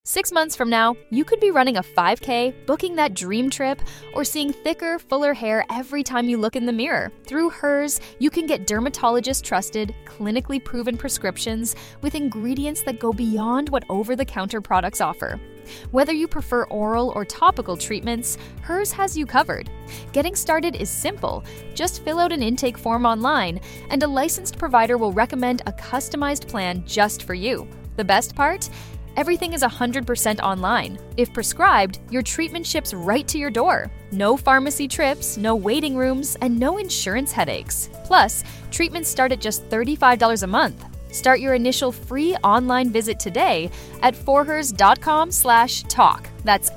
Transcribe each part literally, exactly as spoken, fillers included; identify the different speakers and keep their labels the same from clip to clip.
Speaker 1: Six months from now, you could be running a five K, booking that dream trip, or seeing thicker, fuller hair every time you look in the mirror. Through Hers, you can get dermatologist-trusted, clinically proven prescriptions with ingredients that go beyond what over-the-counter products offer. Whether you prefer oral or topical treatments, Hers has you covered. Getting started is simple. Just fill out an intake form online, and a licensed provider will recommend a customized plan just for you. The best part? Everything is one hundred percent online. If prescribed, your treatment ships right to your door. No pharmacy trips, no waiting rooms, and no insurance headaches. Plus, treatments start at just thirty-five dollars a month. Start your initial free online visit today at forhers.com slash talk. That's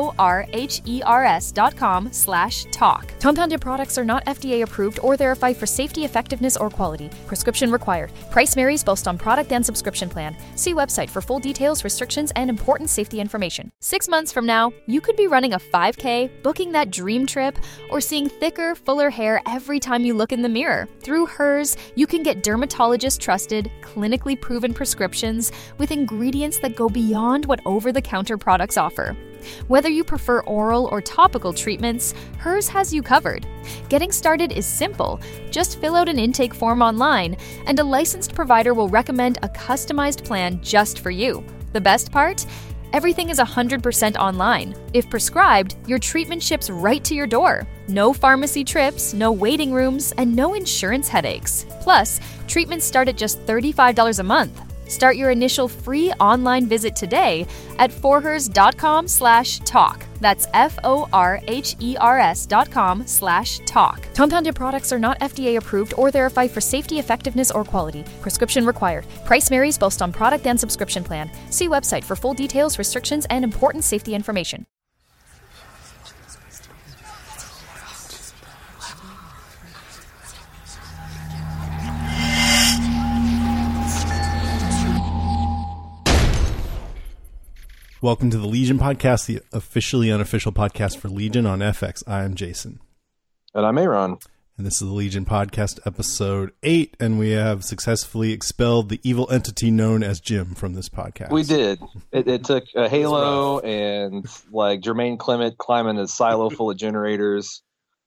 Speaker 1: F-O-R-H-E-R-S dot com slash talk. Compounded products are not F D A approved or verified for safety, effectiveness, or quality. Prescription required. Price varies based on product and subscription plan. See website for full details, restrictions, and important safety information. Six months from now, you could be running a five K, booking that dream trip, or seeing thicker, fuller hair every time you look in the mirror. Through Hers, you can get dermatologist-trusted, clinically proven prescriptions with ingredients that go beyond what over-the-counter products offer. Whether you prefer oral or topical treatments, Hers has you covered. Getting started is simple. Just fill out an intake form online, and a licensed provider will recommend a customized plan just for you. The best part? Everything is one hundred percent online. If prescribed, your treatment ships right to your door. No pharmacy trips, no waiting rooms, and no insurance headaches. Plus, treatments start at just thirty-five dollars a month. Start your initial free online visit today at forhers.com slash talk. That's F-O-R-H-E-R-S dot com slash talk. Compounded products are not F D A approved or verified for safety, effectiveness, or quality. Prescription required. Price varies based on product and subscription plan. See website for full details, restrictions, and important safety information.
Speaker 2: Welcome to the Legion Podcast, the officially unofficial podcast for Legion on F X. I am Jason.
Speaker 3: And I'm Aaron.
Speaker 2: And this is the Legion Podcast, episode eight, and we have successfully expelled the evil entity known as Jim from this podcast.
Speaker 3: We did. It, it took a Halo and like Jermaine Clement climbing a silo full of generators.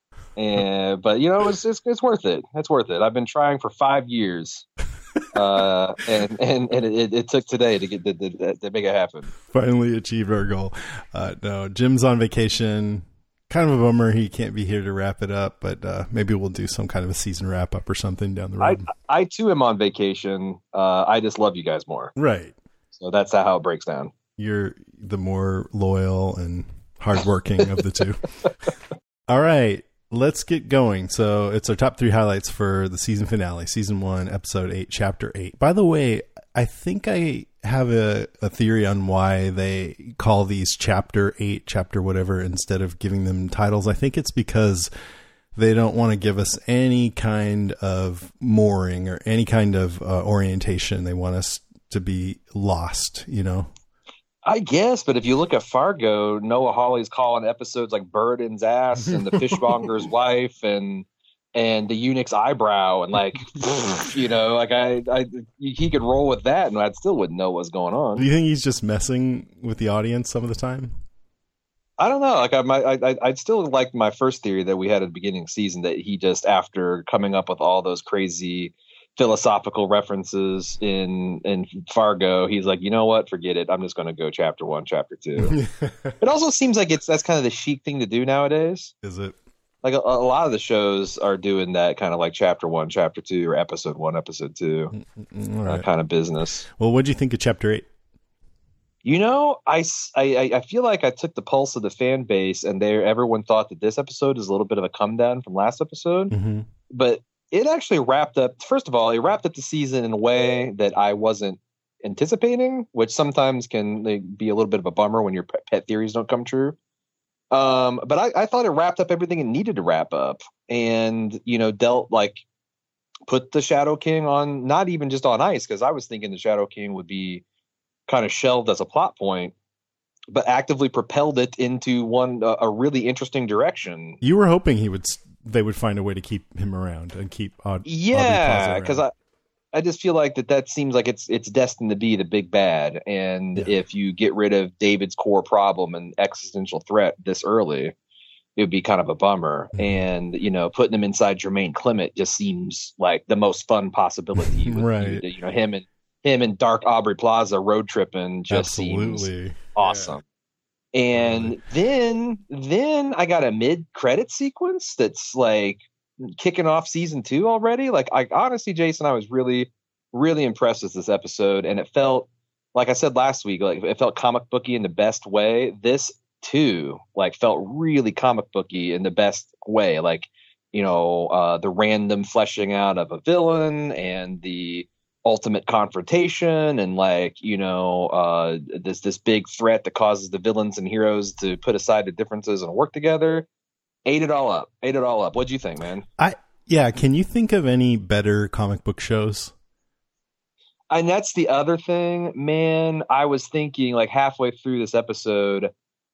Speaker 3: And but you know, it's, it's it's worth it. It's worth it. I've been trying for five years. uh and and, and it, it took today to get to, to, to make it happen.
Speaker 2: Finally achieved our goal. Uh no, Jim's on vacation. Kind of a bummer he can't be here to wrap it up, but uh maybe we'll do some kind of a season wrap up or something down the road.
Speaker 3: I, I too am on vacation. uh I just love you guys more,
Speaker 2: right?
Speaker 3: So that's how it breaks down.
Speaker 2: You're the more loyal and hardworking of the two. All right, let's get going. So it's our top three highlights for the season finale, season one, episode eight, chapter eight. By the way, I think I have a, a theory on why they call these chapter eight, chapter whatever, instead of giving them titles. I think it's because they don't want to give us any kind of mooring or any kind of uh, orientation. They want us to be lost, you know?
Speaker 3: I guess, but if you look at Fargo, Noah Hawley's calling episodes like Burden's ass and the fishmonger's wife and and the eunuch's eyebrow and like, you know, like I, I, he could roll with that and I still wouldn't know what's going on.
Speaker 2: Do you think he's just messing with the audience some of the time?
Speaker 3: I don't know. Like I might, I, I'd still like my first theory that we had at the beginning of the season that he just, after coming up with all those crazy philosophical references in in Fargo, he's like, you know what, forget it, I'm just going to go chapter one, chapter two. It also seems like it's that's kind of the chic thing to do nowadays.
Speaker 2: Is it?
Speaker 3: Like a, a lot of the shows are doing that kind of like chapter one, chapter two, or episode one, episode two, right. uh, kind of business.
Speaker 2: Well, what do you think of chapter eight?
Speaker 3: You know, I, I, I feel like I took the pulse of the fan base, and they everyone thought that this episode is a little bit of a come down from last episode, mm-hmm. but it actually wrapped up, first of all, it wrapped up the season in a way that I wasn't anticipating, which sometimes can like, be a little bit of a bummer when your pet theories don't come true. Um, but I, I thought it wrapped up everything it needed to wrap up, and, you know, dealt like put the Shadow King on, not even just on ice, because I was thinking the Shadow King would be kind of shelved as a plot point, but actively propelled it into one uh, a really interesting direction.
Speaker 2: You were hoping he would they would find a way to keep him around and keep Aud-
Speaker 3: yeah, because I I just feel like that that seems like it's it's destined to be the big bad. And yeah. if you get rid of David's core problem and existential threat this early, it would be kind of a bummer. Mm-hmm. And, you know, putting him inside Jermaine Clement just seems like the most fun possibility. With,
Speaker 2: right.
Speaker 3: You, you know, him and him and Dark Aubrey Plaza road tripping just
Speaker 2: Absolutely.
Speaker 3: seems awesome. Yeah. And right. then then I got a mid-credit sequence that's like kicking off season two already. Like, I honestly, Jason, I was really, really impressed with this episode. And it felt, like I said last week, like it felt comic booky in the best way. This too, like, felt really comic booky in the best way. Like, you know, uh, the random fleshing out of a villain and the ultimate confrontation, and like, you know, uh, this this big threat that causes the villains and heroes to put aside the differences and work together. Ate it all up. Ate it all up. What'd you think, man?
Speaker 2: I yeah. Can you think of any better comic book shows?
Speaker 3: And that's the other thing, man. I was thinking, like, halfway through this episode,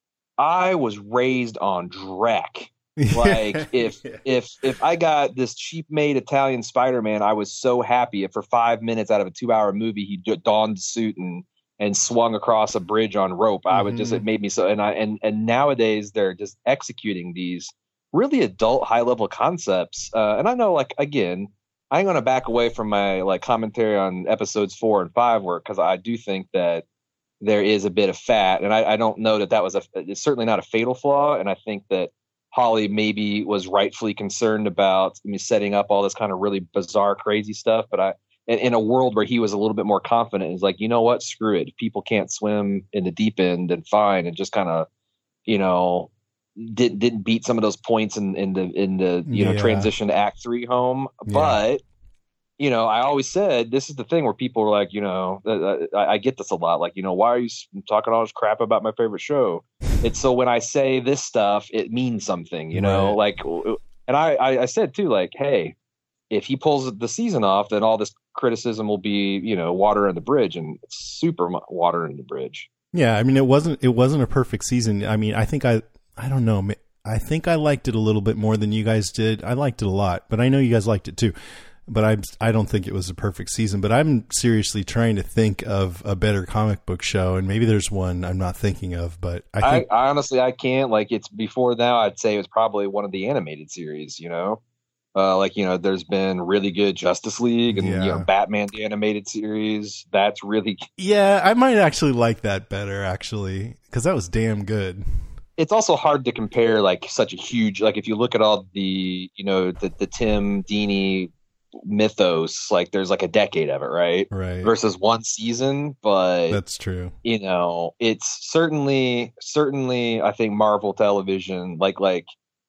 Speaker 3: I was raised on Drek. Like, if yeah. if if I got this cheap made Italian Spider-Man, I was so happy if for five minutes out of a two hour movie he donned the suit and and swung across a bridge on rope. I would just, it made me so. And I and and nowadays they're just executing these really adult high level concepts. Uh, and I know, like, again, I ain't gonna back away from my like commentary on episodes four and five work, because I do think that there is a bit of fat, and I, I don't know that that was a it's certainly not a fatal flaw. And I think that Holly maybe was rightfully concerned about me setting up all this kind of really bizarre, crazy stuff. But I, in, in a world where he was a little bit more confident, is like, you know what, screw it. If people can't swim in the deep end, then fine, and just kind of, you know, didn't didn't beat some of those points in, in the in the you know
Speaker 2: yeah.
Speaker 3: transition to Act Three home. Yeah. But you know, I always said this is the thing where people are like, you know, I, I get this a lot. Like, you know, why are you talking all this crap about my favorite show? It's so when I say this stuff, it means something, you know, right. like, and I, I, I said too, like, hey, if he pulls the season off, then all this criticism will be, you know, water in the bridge, and super water in the bridge.
Speaker 2: Yeah. I mean, it wasn't, it wasn't a perfect season. I mean, I think I, I don't know. I think I liked it a little bit more than you guys did. I liked it a lot, but I know you guys liked it too. But I I don't think it was a perfect season. But I'm seriously trying to think of a better comic book show, and maybe there's one I'm not thinking of. But I think
Speaker 3: I, I honestly I can't. Like, it's before now, I'd say it was probably one of the animated series. You know, uh, like, you know, there's been really good Justice League and yeah. you know, Batman the animated series. That's really
Speaker 2: yeah. I might actually like that better, actually, because that was damn good.
Speaker 3: It's also hard to compare, like, such a huge, like, if you look at all the, you know, the the Tim Dini mythos, like, there's like a decade of it, right
Speaker 2: right
Speaker 3: versus one season. But
Speaker 2: that's true,
Speaker 3: you know, it's certainly certainly I think Marvel Television, like like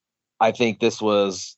Speaker 3: I think this was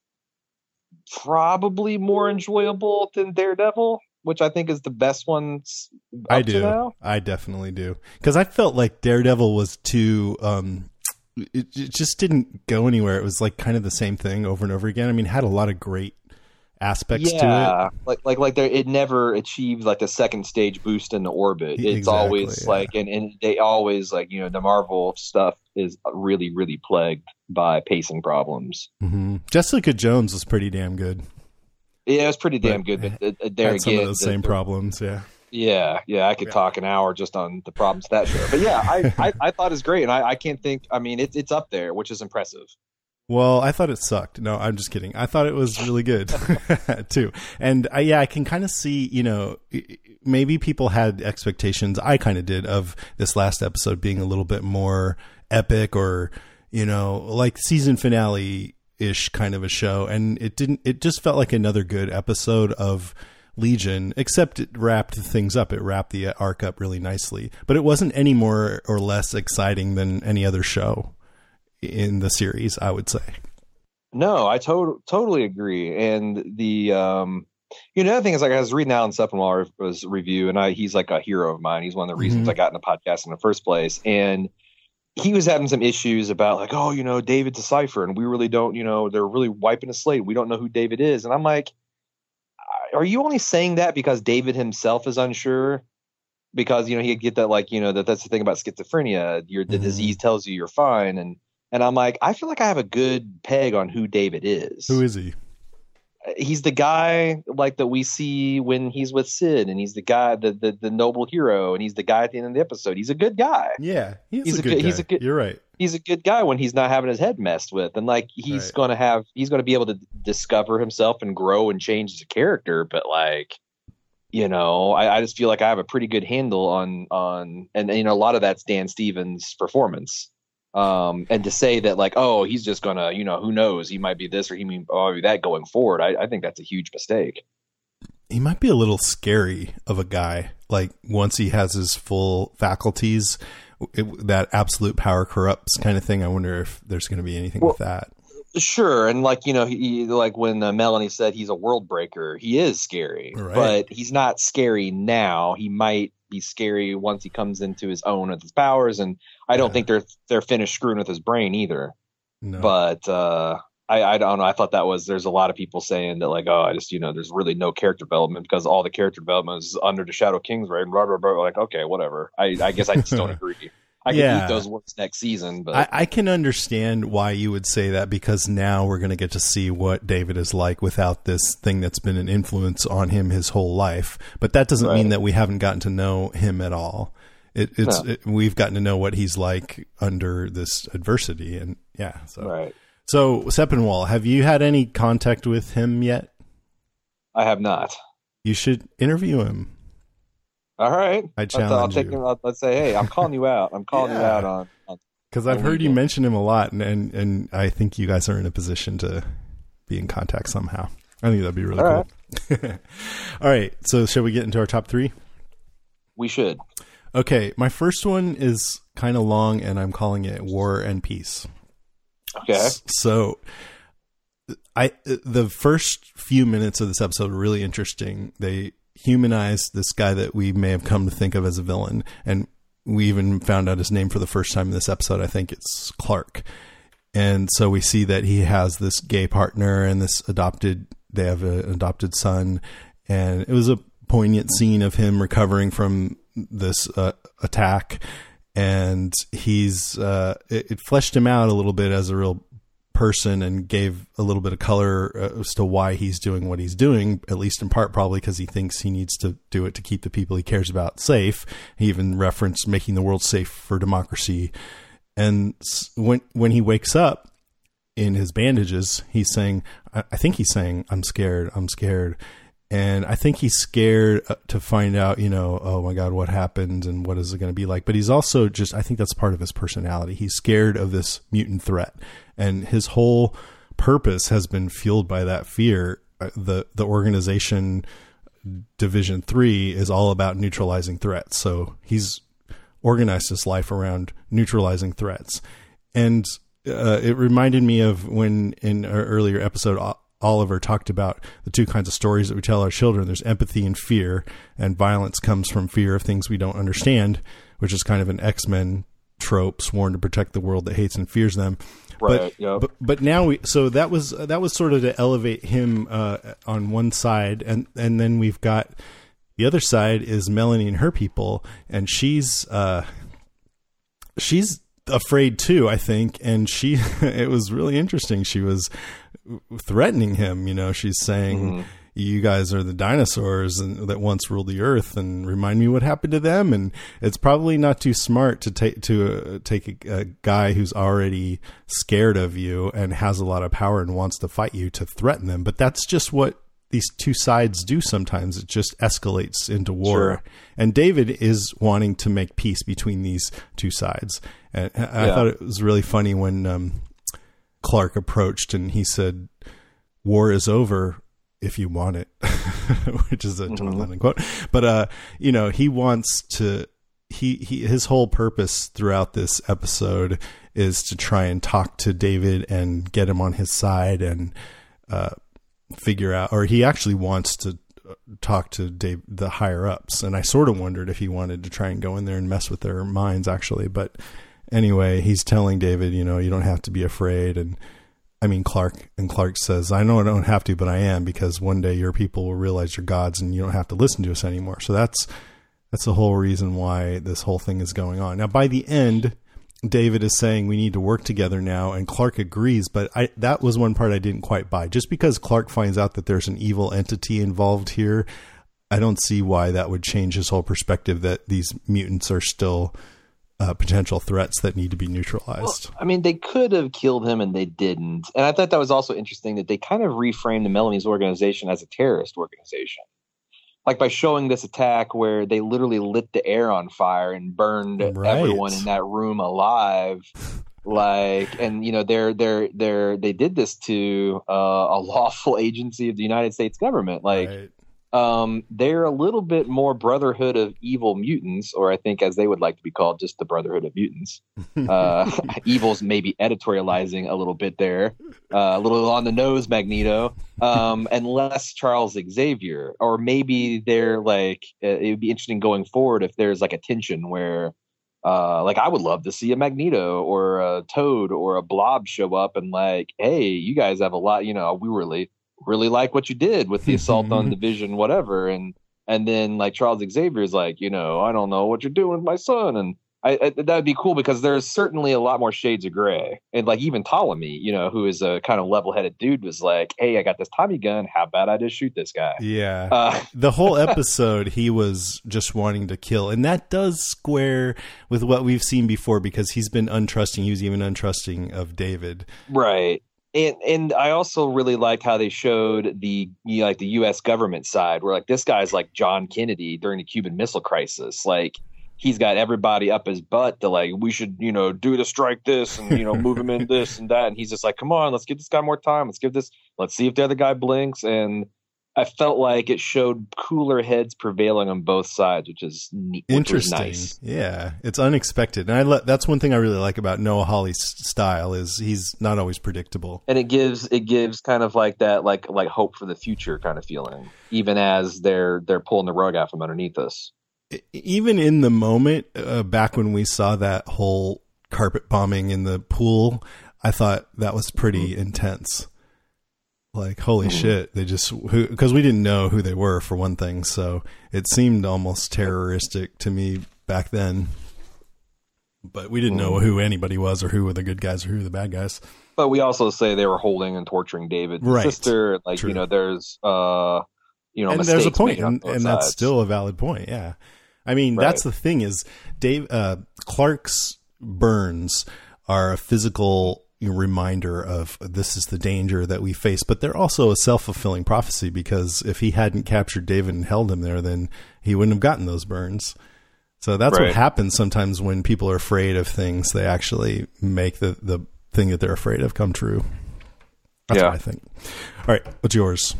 Speaker 3: probably more enjoyable than Daredevil, which I think is the best one up
Speaker 2: I do
Speaker 3: to now.
Speaker 2: I definitely do, because I felt like Daredevil was too um it, it just didn't go anywhere. It was like kind of the same thing over and over again. I mean, it had a lot of great aspects
Speaker 3: yeah,
Speaker 2: to it,
Speaker 3: like like like there, it never achieved like the second stage boost into orbit. It's
Speaker 2: exactly,
Speaker 3: always
Speaker 2: yeah.
Speaker 3: like, and, and they always, like, you know, the Marvel stuff is really really plagued by pacing problems.
Speaker 2: Mm-hmm. Jessica Jones was pretty damn good.
Speaker 3: Yeah, it was pretty damn but, good. But uh, there
Speaker 2: had
Speaker 3: again,
Speaker 2: some of those
Speaker 3: the,
Speaker 2: same
Speaker 3: the,
Speaker 2: problems. Yeah,
Speaker 3: yeah, yeah. I could
Speaker 2: yeah.
Speaker 3: talk an hour just on the problems of that show. But yeah, I, I, I thought it's great, and I, I can't think. I mean, it's it's up there, which is impressive.
Speaker 2: Well, I thought it sucked. No, I'm just kidding. I thought it was really good too. And I, yeah, I can kind of see, you know, maybe people had expectations. I kind of did, of this last episode being a little bit more epic, or, you know, like season finale ish kind of a show. And it didn't, it just felt like another good episode of Legion, except it wrapped things up. It wrapped the arc up really nicely, but it wasn't any more or less exciting than any other show in the series, I would say.
Speaker 3: No, I to- totally agree. And the um you know, the other thing is, like, I was reading Alan Sepinwall's review, and I he's like a hero of mine. He's one of the reasons mm-hmm. I got in the podcast in the first place. And he was having some issues about, like, oh, you know, David Decipher, and we really don't, you know, they're really wiping the slate. We don't know who David is. And I'm like, are you only saying that because David himself is unsure? Because, you know, he'd get that, like, you know, that that's the thing about schizophrenia. Your the mm-hmm. disease tells you you're fine. And And I'm like, I feel like I have a good peg on who David is.
Speaker 2: Who is he?
Speaker 3: he's the guy like that we see when he's with Sid, and he's the guy, the, the the noble hero, and he's the guy at the end of the episode. He's a good guy.
Speaker 2: Yeah, he's,
Speaker 3: he's
Speaker 2: a,
Speaker 3: a
Speaker 2: good
Speaker 3: good.
Speaker 2: guy.
Speaker 3: He's a good.
Speaker 2: You're right.
Speaker 3: He's a good guy when he's not having his head messed with, and like he's
Speaker 2: Right.
Speaker 3: going to have, he's going to be able to discover himself and grow and change as a character. But like, you know, I, I just feel like I have a pretty good handle on on, and, and you know, a lot of that's Dan Stevens' performance. Um, and to say that like, oh, he's just gonna, you know, who knows, he might be this or he may oh, be that going forward. I, I think that's a huge mistake.
Speaker 2: He might be a little scary of a guy. Like once he has his full faculties, it, that absolute power corrupts kind of thing. I wonder if there's going to be anything
Speaker 3: Well,
Speaker 2: with that.
Speaker 3: Sure, and like you know, he, like when uh, Melanie said he's a world breaker, he is scary,
Speaker 2: Right.
Speaker 3: but he's not scary now. He might be scary once he comes into his own with his powers, and I don't
Speaker 2: Yeah.
Speaker 3: think they're they're finished screwing with his brain either.
Speaker 2: No.
Speaker 3: But uh, I I don't know. I thought that was there's a lot of people saying that like, oh, I just you know, there's really no character development because all the character development is under the Shadow King's reign. Blah blah blah. Like, okay, whatever. I I guess I just don't agree. I can
Speaker 2: Yeah.
Speaker 3: eat those words next season, but
Speaker 2: I, I can understand why you would say that, because now we're going to get to see what David is like without this thing that's been an influence on him his whole life. But that doesn't
Speaker 3: Right.
Speaker 2: mean that we haven't gotten to know him at all. It, it's
Speaker 3: No.
Speaker 2: it, we've gotten to know what he's like under this adversity, and yeah. So,
Speaker 3: right.
Speaker 2: so Sepinwall, have you had any contact with him yet?
Speaker 3: I have not.
Speaker 2: You should interview him.
Speaker 3: All right.
Speaker 2: I
Speaker 3: Let's, uh, I'll
Speaker 2: challenge
Speaker 3: take
Speaker 2: you.
Speaker 3: him. I'll, let's say, hey, I'm calling you out. I'm calling you
Speaker 2: Yeah.
Speaker 3: out on. on
Speaker 2: Because I've
Speaker 3: on
Speaker 2: heard you
Speaker 3: LinkedIn.
Speaker 2: mention him a lot, and, and and I think you guys are in a position to be in contact somehow. I think that'd be really
Speaker 3: All
Speaker 2: cool. All right, so shall we get into our top three?
Speaker 3: We should.
Speaker 2: Okay, my first one is kind of long, and I'm calling it War and Peace.
Speaker 3: Okay.
Speaker 2: S- So, I the first few minutes of this episode were really interesting. They humanized this guy that we may have come to think of as a villain, and we even found out his name for the first time in this episode. I think it's Clark. And so we see that he has this gay partner and this adopted, they have a, an adopted son. And it was a poignant scene of him recovering from this uh, attack. And he's, uh, it, it fleshed him out a little bit as a real person and gave a little bit of color as to why he's doing what he's doing, at least in part probably because he thinks he needs to do it to keep the people he cares about safe. He even referenced making the world safe for democracy. And when when he wakes up in his bandages, he's saying, I, I think he's saying, I'm scared, I'm scared. And I think he's scared to find out, you know, oh my God, what happened and what is it going to be like? But he's also just, I think that's part of his personality. He's scared of this mutant threat. And his whole purpose has been fueled by that fear. The, the organization Division Three is all about neutralizing threats. So he's organized his life around neutralizing threats. And uh, it reminded me of when in our earlier episode, Oliver talked about the two kinds of stories that we tell our children. There's empathy and fear, and violence comes from fear of things we don't understand, which is kind of an X-Men trope, sworn to protect the world that hates and fears them.
Speaker 3: Right.
Speaker 2: But,
Speaker 3: Yep.
Speaker 2: but but now we so that was that was sort of to elevate him uh, on one side, and and then we've got the other side is Melanie and her people, and she's uh, she's afraid too, I think, and she it was really interesting. She was threatening him. You know, she's saying, mm-hmm. "You guys are the dinosaurs and that once ruled the earth, and remind me what happened to them." And it's probably not too smart to take to uh, take a, a guy who's already scared of you and has a lot of power and wants to fight you to threaten them. But that's just what these two sides do sometimes. It just escalates into war. Sure. And David is wanting to make peace between these two sides. And I yeah. thought it was really funny when um, Clark approached and he said, "War is over if you want it," which is a John mm-hmm. Lennon quote. But, uh, you know, he wants to, he, he, his whole purpose throughout this episode is to try and talk to David and get him on his side and, uh, figure out, or he actually wants to talk to Dave, the higher ups. And I sort of wondered if he wanted to try and go in there and mess with their minds actually. But anyway, he's telling David, you know, you don't have to be afraid. And I mean, Clark and Clark says, I know I don't have to, but I am, because one day your people will realize you're gods and you don't have to listen to us anymore. So that's, that's the whole reason why this whole thing is going on. Now, by the end, David is saying we need to work together now, and Clark agrees, but I, that was one part I didn't quite buy. Just because Clark finds out that there's an evil entity involved here, I don't see why that would change his whole perspective that these mutants are still uh, potential threats that need to be neutralized.
Speaker 3: Well, I mean, they could have killed him and they didn't. And I thought that was also interesting that they kind of reframed the Melanie's organization as a terrorist organization. Like by showing this attack where they literally lit the air on fire and burned right. everyone in that room alive. Like, and you know, they're, they're, they're, they did this to uh, a lawful agency of the United States government. Like, right. Um, they're a little bit more Brotherhood of Evil Mutants, or I think as they would like to be called, just the Brotherhood of Mutants. Uh, Evil's maybe editorializing a little bit there, uh, a little on the nose, Magneto, um, and less Charles Xavier. Or maybe they're like, uh, it would be interesting going forward if there's like a tension where, uh, like I would love to see a Magneto or a Toad or a Blob show up and like, hey, you guys have a lot, you know, we really... really like what you did with the assault on Division whatever, and and then like Charles Xavier is like, you know, I don't know what you're doing with my son, and I, I that would be cool because there's certainly a lot more shades of gray. And like even Ptolemy, you know, who is a kind of level-headed dude, was like, hey, I got this Tommy gun, how about I just shoot this guy?
Speaker 2: Yeah.
Speaker 3: Uh,
Speaker 2: the whole episode he was just wanting to kill, and that does square with what we've seen before because he's been untrusting. He was even untrusting of David,
Speaker 3: right? And and I also really like how they showed the you know, like the U S government side, where like this guy's like John Kennedy during the Cuban Missile Crisis. Like he's got everybody up his butt to like, we should, you know, do the strike this and, you know, move him in this and that. And he's just like, come on, let's give this guy more time. Let's give this. Let's see if the other guy blinks. And I felt like it showed cooler heads prevailing on both sides, which is neat.
Speaker 2: Interesting.
Speaker 3: Nice.
Speaker 2: Yeah, it's unexpected, and I le- that's one thing I really like about Noah Hawley's style is he's not always predictable,
Speaker 3: and it gives it gives kind of like that like like hope for the future kind of feeling, even as they're they're pulling the rug out from underneath us.
Speaker 2: Even in the moment, uh, back when we saw that whole carpet bombing in the pool, I thought that was pretty mm-hmm. intense. Like, holy mm-hmm. shit, they just, because we didn't know who they were, for one thing, so it seemed almost terroristic to me back then. But we didn't mm-hmm. know who anybody was, or who were the good guys, or who were the bad guys.
Speaker 3: But we also say they were holding and torturing David's
Speaker 2: right.
Speaker 3: sister. Like, True. you know, there's, uh, you know,
Speaker 2: and there's a point, and, and that's still a valid point, yeah. I mean, right. that's the thing is, Dave, uh, Clark's burns are a physical reminder of this is the danger that we face, but they're also a self-fulfilling prophecy, because if he hadn't captured David and held him there, then he wouldn't have gotten those burns. So that's right. what happens sometimes when people are afraid of things. They actually make the, the thing that they're afraid of come true. That's yeah. what I think. All right. What's yours?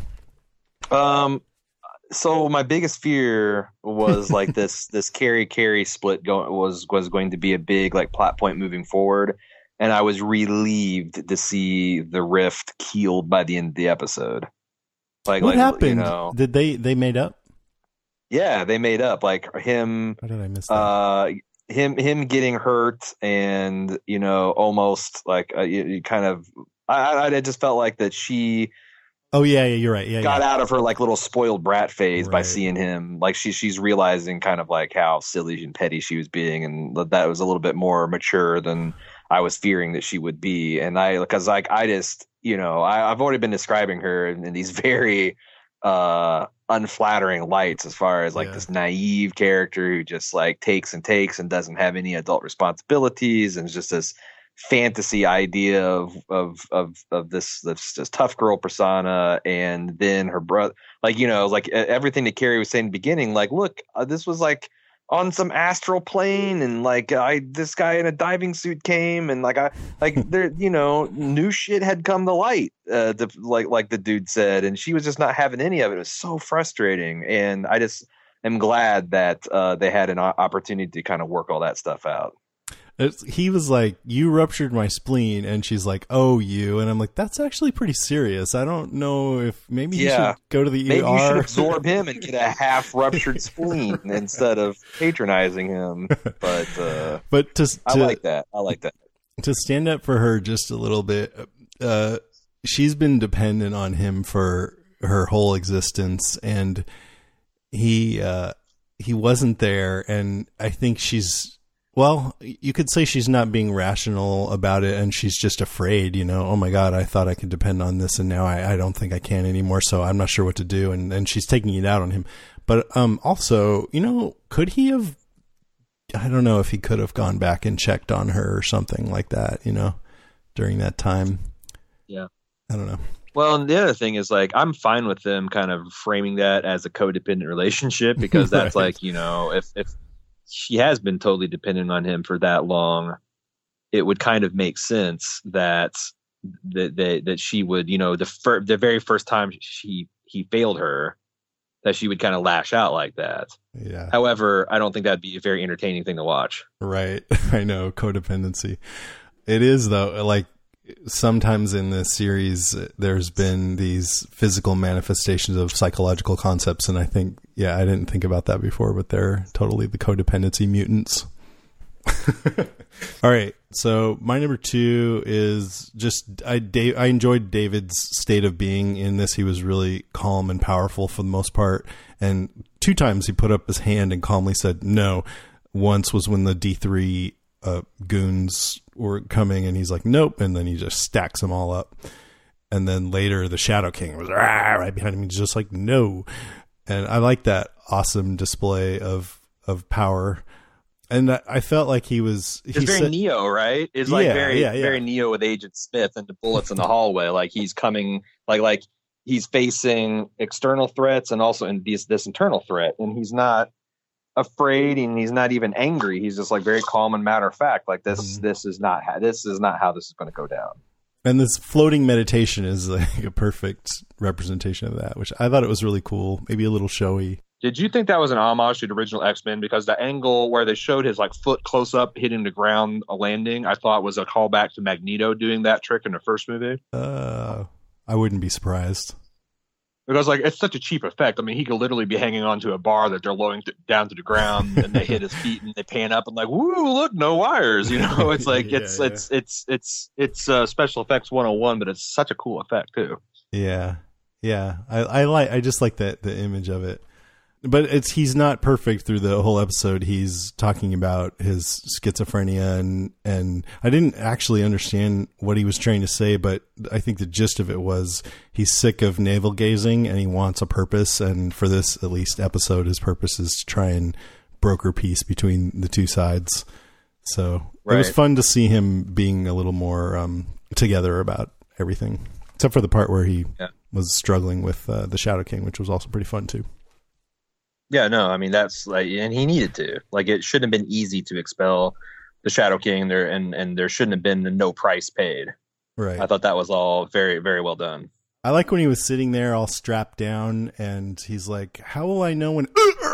Speaker 3: Um, so my biggest fear was like this, this Carrie Carrie split going was, was going to be a big like plot point moving forward. And I was relieved to see the rift keeled by the end of the episode. Like,
Speaker 2: what
Speaker 3: like,
Speaker 2: happened?
Speaker 3: You know,
Speaker 2: Did they, they made up?
Speaker 3: Yeah, they made up. Like him.
Speaker 2: How did I miss that?
Speaker 3: Uh, him, him getting hurt, and you know, almost like uh, you, you kind of. I, I just felt like that she.
Speaker 2: Oh yeah, yeah, you're right. Yeah,
Speaker 3: got
Speaker 2: yeah.
Speaker 3: out of her like little spoiled brat phase
Speaker 2: right.
Speaker 3: by seeing him. Like she, she's realizing kind of like how silly and petty she was being, and that was a little bit more mature than I was fearing that she would be. And I, because like I just, you know, I, I've already been describing her in, in these very uh, unflattering lights, as far as like yeah. this naive character who just like takes and takes and doesn't have any adult responsibilities, and it's just this fantasy idea of of of of this this, this tough girl persona. And then her brother, like, you know, like everything that Carrie was saying in the beginning, like, look, uh, this was like on some astral plane, and like I this guy in a diving suit came, and like I like there, you know, new shit had come to light, uh to, like like the dude said, and she was just not having any of it. It was so frustrating, and I just am glad that uh they had an opportunity to kind of work all that stuff out.
Speaker 2: It's, he was like, you ruptured my spleen, and she's like, oh, you, and I'm like, that's actually pretty serious. I don't know if maybe you
Speaker 3: yeah.
Speaker 2: should go to the
Speaker 3: maybe
Speaker 2: E R.
Speaker 3: Maybe you should absorb him and get a half ruptured spleen instead of patronizing him. But uh,
Speaker 2: but to, to
Speaker 3: I like that. I like that.
Speaker 2: To stand up for her just a little bit, uh, she's been dependent on him for her whole existence, and he uh, he wasn't there, and I think she's Well, you could say she's not being rational about it, and she's just afraid, you know, oh my God, I thought I could depend on this, and now I, I don't think I can anymore, so I'm not sure what to do, and, and she's taking it out on him. But um, also, you know, could he have, I don't know if he could have gone back and checked on her or something like that, you know, during that time.
Speaker 3: Yeah.
Speaker 2: I don't know.
Speaker 3: Well, and the other thing is, like, I'm fine with them kind of framing that as a codependent relationship, because that's right. Like, you know, if, if she has been totally dependent on him for that long, it would kind of make sense that that that, that she would, you know, the fir- the very first time she he failed her, that she would kind of lash out like that.
Speaker 2: Yeah.
Speaker 3: However, I don't think that'd be a very entertaining thing to watch.
Speaker 2: Right. I know, codependency. It is, though, like, sometimes in this series, there's been these physical manifestations of psychological concepts, and I think, yeah, I didn't think about that before, but they're totally the codependency mutants. All right, so my number two is just I Dave, I enjoyed David's state of being in this. He was really calm and powerful for the most part, and two times he put up his hand and calmly said no. Once was when the D three uh, goons were coming, and he's like, nope, and then he just stacks them all up. And then later the Shadow King was right behind him, he's just like, no. And I like that awesome display of of power. And I, I felt like he was
Speaker 3: it's
Speaker 2: he
Speaker 3: very
Speaker 2: said,
Speaker 3: Neo, right? It's like
Speaker 2: yeah,
Speaker 3: very
Speaker 2: yeah, yeah.
Speaker 3: very Neo with Agent Smith and the bullets in the hallway. Like he's coming like like he's facing external threats and also in this this internal threat, and he's not afraid, and he's not even angry. He's just like very calm and matter of fact. Like this, mm-hmm. this is not how, this is not how this is going to go down.
Speaker 2: And this floating meditation is like a perfect representation of that, which I thought it was really cool. Maybe a little showy.
Speaker 3: Did you think that was an homage to the original X-Men? Because the angle where they showed his like foot close up hitting the ground, a landing, I thought was a callback to Magneto doing that trick in the first movie.
Speaker 2: Uh, I wouldn't be surprised.
Speaker 3: Because, like, it's such a cheap effect. I mean, he could literally be hanging onto a bar that they're lowering th- down to the ground, and they hit his feet, and they pan up, and like, woo, look, no wires. You know, it's like yeah, it's, yeah. it's it's it's it's uh, special effects one oh one, but it's such a cool effect too.
Speaker 2: Yeah, yeah, I, I like. I just like that the image of it. But it's he's not perfect through the whole episode. He's talking about his schizophrenia, and and I didn't actually understand what he was trying to say, but I think the gist of it was he's sick of navel gazing and he wants a purpose. And for this, at least, episode, his purpose is to try and broker peace between the two sides. So right. It was fun to see him being a little more um, together about everything, except for the part where he yeah. was struggling with uh, the Shadow King, which was also pretty fun too.
Speaker 3: Yeah, no, I mean, that's like, and he needed to. Like, it shouldn't have been easy to expel the Shadow King there, and, and there shouldn't have been no price paid.
Speaker 2: Right.
Speaker 3: I thought that was all very, very well done.
Speaker 2: I like when he was sitting there all strapped down, and he's like, how will I know when...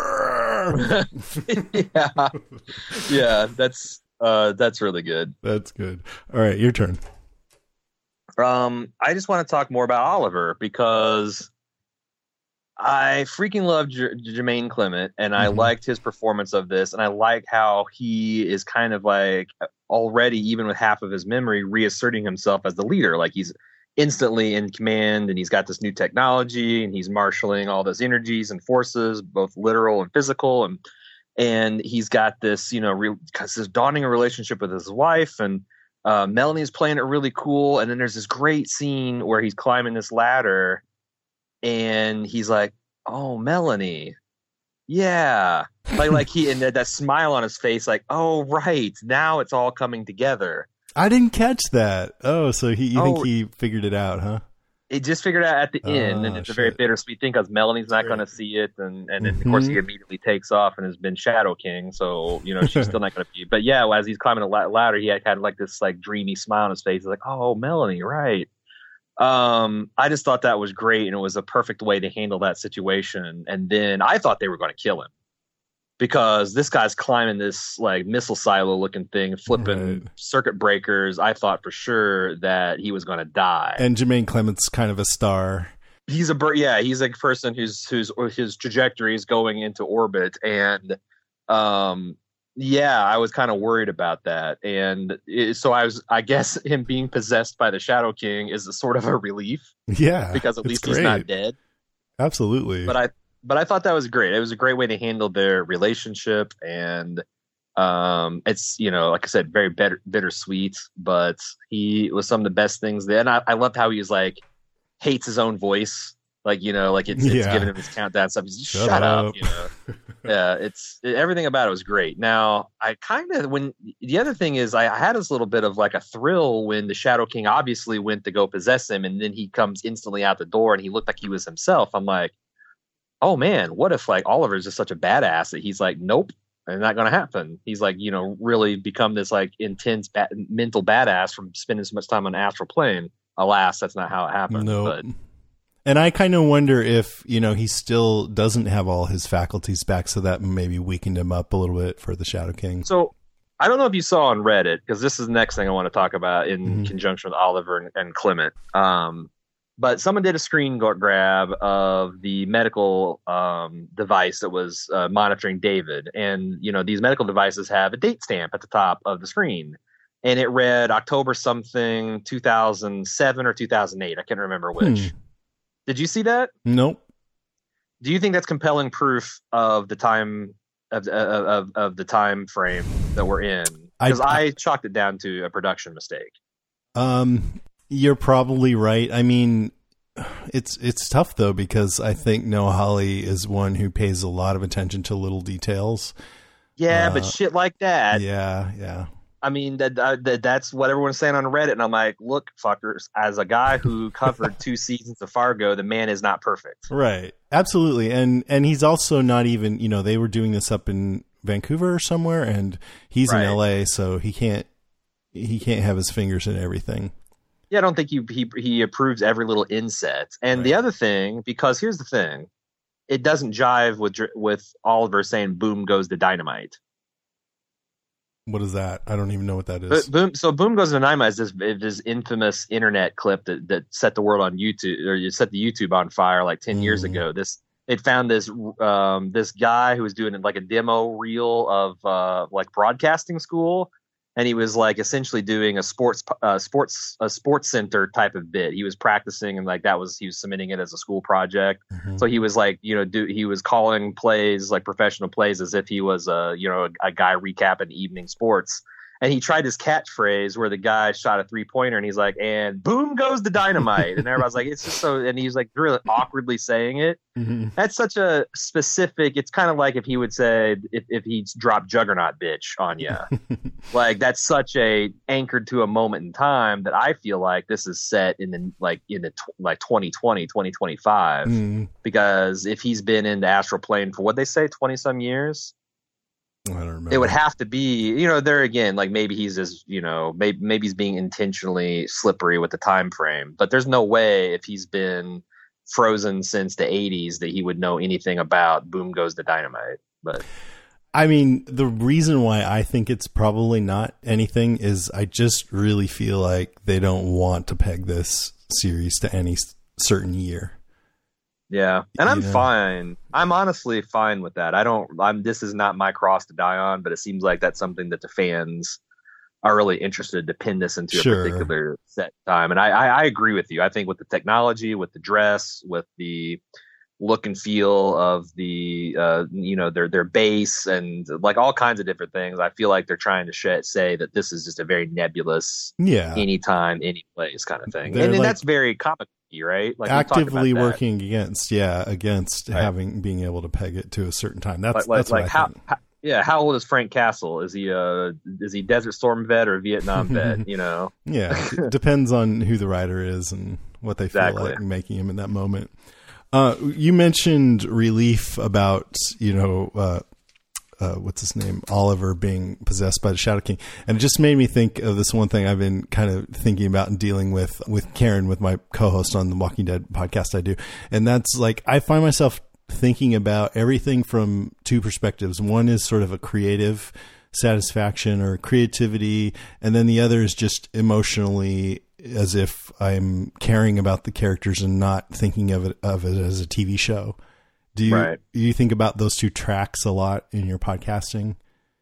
Speaker 3: yeah. Yeah, that's uh, that's really good.
Speaker 2: That's good. All right, your turn.
Speaker 3: Um, I just want to talk more about Oliver, because... I freaking love J- Jermaine Clement, and I mm-hmm. liked his performance of this, and I like how he is kind of like already, even with half of his memory, reasserting himself as the leader. Like he's instantly in command, and he's got this new technology, and he's marshaling all those energies and forces, both literal and physical, and and he's got this, you know, re- this dawning a relationship with his wife, and uh, Melanie's playing it really cool, and then there's this great scene where he's climbing this ladder. And he's like, "Oh, Melanie, yeah," like like he and that, that smile on his face, like, "Oh, right, now it's all coming together."
Speaker 2: I didn't catch that. Oh, so he you
Speaker 3: oh,
Speaker 2: think he figured it out, huh?
Speaker 3: It just figured out at the oh, end, and it's shit. a very bittersweet thing because Melanie's not going to see it, and and then, mm-hmm. of course he immediately takes off and has been Shadow King, so you know she's still not going to be. But yeah, as he's climbing a ladder, he had kind of like this like dreamy smile on his face, like, "Oh, Melanie, right." Um, I just thought that was great, and it was a perfect way to handle that situation. And then I thought they were going to kill him because this guy's climbing this like missile silo looking thing, flipping right. circuit breakers. I thought for sure that he was going to die.
Speaker 2: And Jermaine Clement's kind of a star.
Speaker 3: He's a yeah, he's a person who's whose his trajectory is going into orbit, and um. Yeah, I was kind of worried about that. And it, so I was, I guess him being possessed by the Shadow King is a sort of a relief.
Speaker 2: Yeah.
Speaker 3: Because at least
Speaker 2: great.
Speaker 3: he's not dead.
Speaker 2: Absolutely.
Speaker 3: But I, but I thought that was great. It was a great way to handle their relationship. And Um, it's, you know, like I said, very bitter, bittersweet, but he was some of the best things there. And I, I loved how he was like, hates his own voice. Like, you know, like it's, it's
Speaker 2: Yeah.
Speaker 3: giving him his countdown stuff. He's just
Speaker 2: Shut
Speaker 3: shut,
Speaker 2: up.
Speaker 3: up. You know, yeah, it's it, everything about it was great. Now, I kind of when the other thing is, I, I had this little bit of like a thrill when the Shadow King obviously went to go possess him, and then he comes instantly out the door, and he looked like he was himself. I'm like, oh man, what if like Oliver's just such a badass that he's like, nope, it's not going to happen. He's like, you know, really become this like intense ba- mental badass from spending so much time on the astral plane. Alas, that's not how it happened.
Speaker 2: No.
Speaker 3: But
Speaker 2: And I kind of wonder if, you know, he still doesn't have all his faculties back, so that maybe weakened him up a little bit for the Shadow King.
Speaker 3: So I don't know if you saw on Reddit, because this is the next thing I want to talk about in
Speaker 2: Mm-hmm.
Speaker 3: conjunction with Oliver and, and Clement. Um, but someone did a screen grab of the medical um, device that was uh, monitoring David. And, you know, these medical devices have a date stamp at the top of the screen. And it read October something, two thousand seven or two thousand eight. I can't remember which.
Speaker 2: Hmm.
Speaker 3: Did you see that?
Speaker 2: Nope.
Speaker 3: Do you think that's compelling proof of the time of of, of, of the time frame that we're in? Because I, I chalked it down to a production mistake.
Speaker 2: Um, you're probably right. I mean, it's it's tough though, because I think Noah Hawley is one who pays a lot of attention to little details.
Speaker 3: Yeah,
Speaker 2: Uh,
Speaker 3: but shit like that.
Speaker 2: Yeah, yeah.
Speaker 3: I mean, that, that that's what everyone's saying on Reddit, and I'm like, look, fuckers. As a guy who covered two seasons of Fargo, the man is not perfect.
Speaker 2: Right. Absolutely. And and he's also not even, you know, they were doing this up in Vancouver or somewhere, and he's
Speaker 3: Right.
Speaker 2: in L A, so he can't he can't have his fingers in everything.
Speaker 3: Yeah, I don't think he he, he approves every little inset. And
Speaker 2: Right.
Speaker 3: the other thing, because here's the thing, it doesn't jive with with Oliver saying "boom goes the dynamite."
Speaker 2: What is that? I don't even know what that is.
Speaker 3: But boom, so "boom goes the dynamite" is this, this infamous internet clip that, that set the world on YouTube, or you set the YouTube on fire like ten years
Speaker 2: Mm.
Speaker 3: ago. This it found this um, this guy who was doing like a demo reel of uh, like broadcasting school. And he was like essentially doing a sports, uh, sports, a sports center type of bit. He was practicing, and like that was he was submitting it as a school project.
Speaker 2: Mhm.
Speaker 3: So he was like, you know, do he was calling plays like professional plays as if he was a you know a, a guy recapping evening sports. And he tried his catchphrase where the guy shot a three pointer, and he's like, "And boom goes the dynamite," and everybody's like, "It's just so," and he's like really awkwardly saying it.
Speaker 2: Mhm.
Speaker 3: That's such a specific. It's kind of like if he would say if if he dropped Juggernaut bitch on you. Like that's such a anchored to a moment in time that I feel like this is set in the like in the tw- like twenty twenty, twenty twenty-five
Speaker 2: Mm.
Speaker 3: because if he's been in the astral plane for what they say twenty some years,
Speaker 2: I don't remember.
Speaker 3: it would have to be, you know, there again, like maybe he's just, you know, maybe maybe he's being intentionally slippery with the time frame, but there's no way if he's been frozen since the eighties that he would know anything about Boom Goes the Dynamite. But
Speaker 2: I mean, the reason why I think it's probably not anything is I just really feel like they don't want to peg this series to any s- certain year.
Speaker 3: yeah, and I'm
Speaker 2: Yeah.
Speaker 3: fine. I'm honestly fine with that. I don't. I'm. This is not my cross to die on, but it seems like that's something that the fans are really interested to pin this into
Speaker 2: Sure.
Speaker 3: a particular set time. And I, I, I agree with you. I think with the technology, with the dress, with the look and feel of the, uh, you know, their their base and like all kinds of different things, I feel like they're trying to sh- say that this is just a very nebulous,
Speaker 2: Yeah.
Speaker 3: anytime, any place kind of thing.
Speaker 2: They're
Speaker 3: And, and
Speaker 2: like-
Speaker 3: that's very comic right? Like we talked
Speaker 2: Actively
Speaker 3: about that.
Speaker 2: working against, yeah, against
Speaker 3: Right.
Speaker 2: having being able to peg it to a certain time. That's
Speaker 3: Like, like,
Speaker 2: that's what
Speaker 3: like
Speaker 2: I
Speaker 3: how,
Speaker 2: think.
Speaker 3: how, yeah, how old is Frank Castle? Is he uh is he Desert Storm vet or Vietnam vet? You know,
Speaker 2: Yeah, it depends on who the writer is and what they feel
Speaker 3: Exactly.
Speaker 2: like making him in that moment. Uh, you mentioned Relief about, you know, uh, uh, what's his name? Oliver being possessed by the Shadow King. And it just made me think of this one thing I've been kind of thinking about and dealing with, with Karen, with my co-host on the Walking Dead podcast I do. And that's like, I find myself thinking about everything from two perspectives. One is sort of a creative satisfaction or creativity, and then the other is just emotionally, as if I'm caring about the characters and not thinking of it of it as a T V show. Do you
Speaker 3: Right.
Speaker 2: do you think about those two tracks a lot in your podcasting?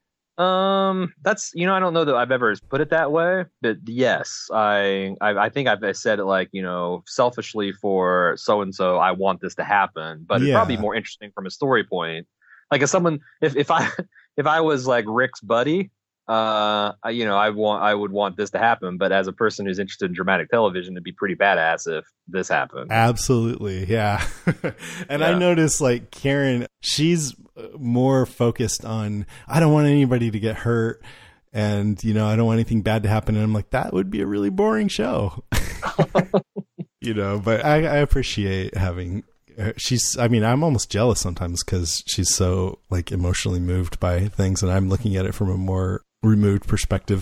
Speaker 3: um, that's you know, I don't know that I've ever put it that way, but yes, I I, I think I've said it like you know, selfishly for so and so, I want this to happen, but it'd
Speaker 2: Yeah.
Speaker 3: probably be more interesting from a story point. Like if someone, if if I. if I was like Rick's buddy, uh, I- you know, I want I would want this to happen. But as a person who's interested in dramatic television, it'd be pretty badass if this happened.
Speaker 2: Absolutely, yeah. And
Speaker 3: Yeah.
Speaker 2: I noticed like Karen, she's more focused on I don't want anybody to get hurt, and you know I don't want anything bad to happen. And I'm like, that would be a really boring show, you know. But I, I appreciate having. She's, I mean, I'm almost jealous sometimes because she's so like emotionally moved by things, and I'm looking at it from a more removed perspective.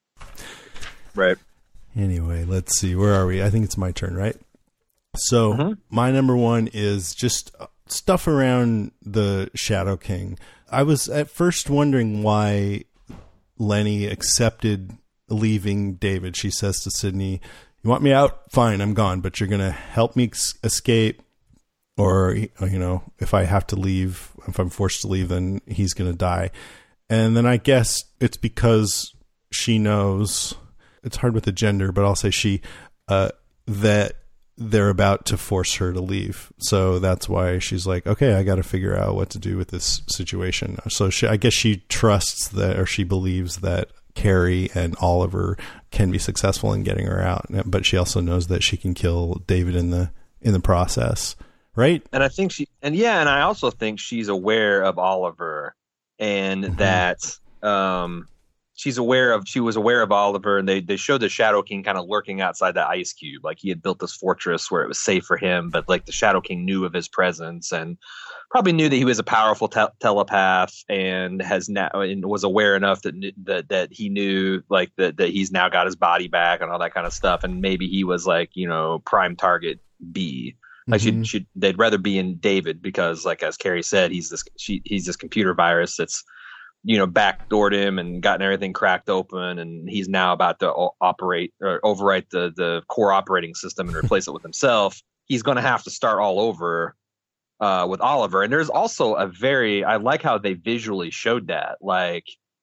Speaker 3: Right.
Speaker 2: Anyway, let's see. Where are we? I think it's my turn, right? So
Speaker 3: Mm-hmm.
Speaker 2: my number one is just stuff around the Shadow King. I was at first wondering why Lenny accepted leaving David. She says to Sydney, "You want me out? Fine, I'm gone, but you're going to help me ex- escape. Or, you know, if I have to leave, if I'm forced to leave, then he's going to die." And then I guess it's because she knows, it's hard with the gender, but I'll say she, uh, that they're about to force her to leave. So that's why she's like, okay, I got to figure out what to do with this situation. So she, I guess she trusts that, or she believes that Carrie and Oliver can be successful in getting her out. But she also knows that she can kill David in the, in the process. Right.
Speaker 3: And I think she, and yeah, and I also think she's aware of Oliver, and
Speaker 2: Mm-hmm.
Speaker 3: that um, she's aware of, she was aware of Oliver, and they, they showed the Shadow King kind of lurking outside that ice cube. Like he had built this fortress where it was safe for him, but like the Shadow King knew of his presence and probably knew that he was a powerful te- telepath and has now, and was aware enough that, that, that he knew like that, that he's now got his body back and all that kind of stuff. And maybe he was like, you know, prime target B. Like
Speaker 2: Mm-hmm.
Speaker 3: she, she, they'd rather be in David because, like as Carrie said, he's this, she, he's this computer virus that's, you know, backdoored him and gotten everything cracked open, and he's now about to o- operate or overwrite the the core operating system and replace it with himself. He's going to have to start all over uh, with Oliver. And there's also a very, I like how they visually showed that, like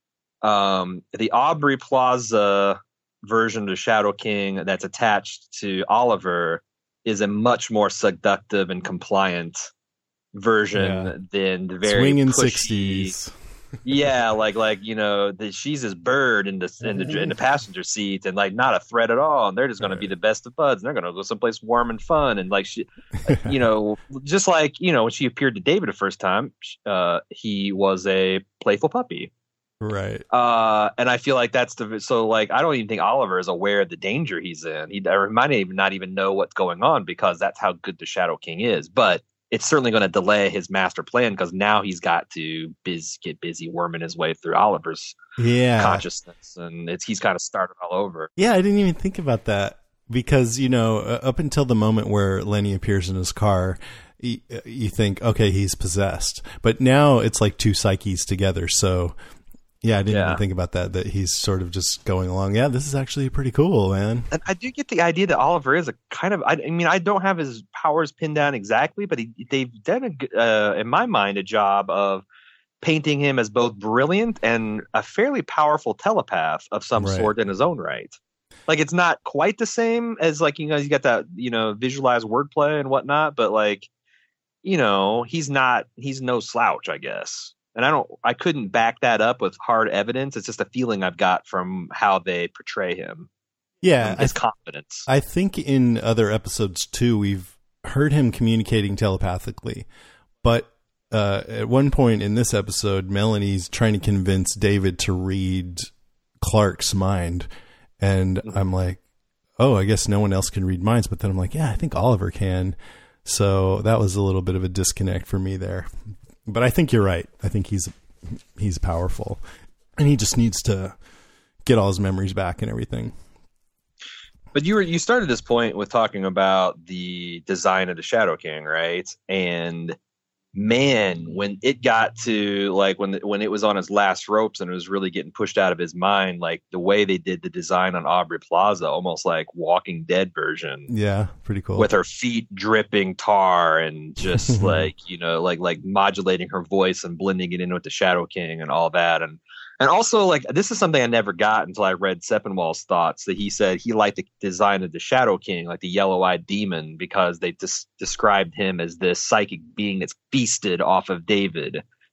Speaker 3: um, the Aubrey Plaza version of the Shadow King that's attached to Oliver is a much more seductive and compliant version
Speaker 2: Yeah.
Speaker 3: than the very
Speaker 2: swinging
Speaker 3: pushy,
Speaker 2: sixties.
Speaker 3: yeah, like like you know, the, she's his bird in the in the in the passenger seat, and like not a threat at all. And they're just going to be the best of buds. And they're going to go someplace warm and fun. And like she, you know, just like you know, when she appeared to David the first time, uh, he was a playful puppy.
Speaker 2: Right.
Speaker 3: Uh, and I feel like that's the so like I don't even think Oliver is aware of the danger he's in. He or might even not even know what's going on because that's how good the Shadow King is. But it's certainly going to delay his master plan because now he's got to biz, get busy worming his way through Oliver's
Speaker 2: Yeah.
Speaker 3: consciousness, and it's he's kind of started all over.
Speaker 2: Yeah, I didn't even think about that because, you know, uh, up until the moment where Lenny appears in his car, you, you think, okay, he's possessed. But now it's like two psyches together. So, yeah, I didn't
Speaker 3: Yeah.
Speaker 2: even think about that, that he's sort of just going along. Yeah, this is actually pretty cool, man.
Speaker 3: And I do get the idea that Oliver is a kind of, I, I mean, I don't have his powers pinned down exactly, but he, they've done, a, g- uh, in my mind, a job of painting him as both brilliant and a fairly powerful telepath of some
Speaker 2: Right.
Speaker 3: sort in his own right. Like, it's not quite the same as, like, you know, you got that, you know, visualized wordplay and whatnot, but, like, you know, he's not, he's no slouch, I guess. And I don't, I couldn't back that up with hard evidence. It's just a feeling I've got from how they portray him.
Speaker 2: Yeah, I,
Speaker 3: His
Speaker 2: th-
Speaker 3: confidence.
Speaker 2: I think in other episodes too, we've heard him communicating telepathically. But uh, at one point in this episode, Melanie's trying to convince David to read Clark's mind. And I'm like, oh, I guess no one else can read minds. But then I'm like, yeah, I think Oliver can. So that was a little bit of a disconnect for me there. But I think you're right. I think he's he's powerful. And he just needs to get all his memories back and everything.
Speaker 3: But you were you started this point with talking about the design of the Shadow King, right? And man, when it got to like when when it was on his last ropes and it was really getting pushed out of his mind, like the way they did the design on Aubrey Plaza, almost like Walking Dead version.
Speaker 2: Yeah, pretty cool.
Speaker 3: With her feet dripping tar and just like, you know, like like modulating her voice and blending it in with the Shadow King and all that. And and also, like, this is something I never got until I read Sepinwall's thoughts, that he said he liked the design of the Shadow King, like the yellow-eyed demon, because they just described him as this psychic being that's feasted off of David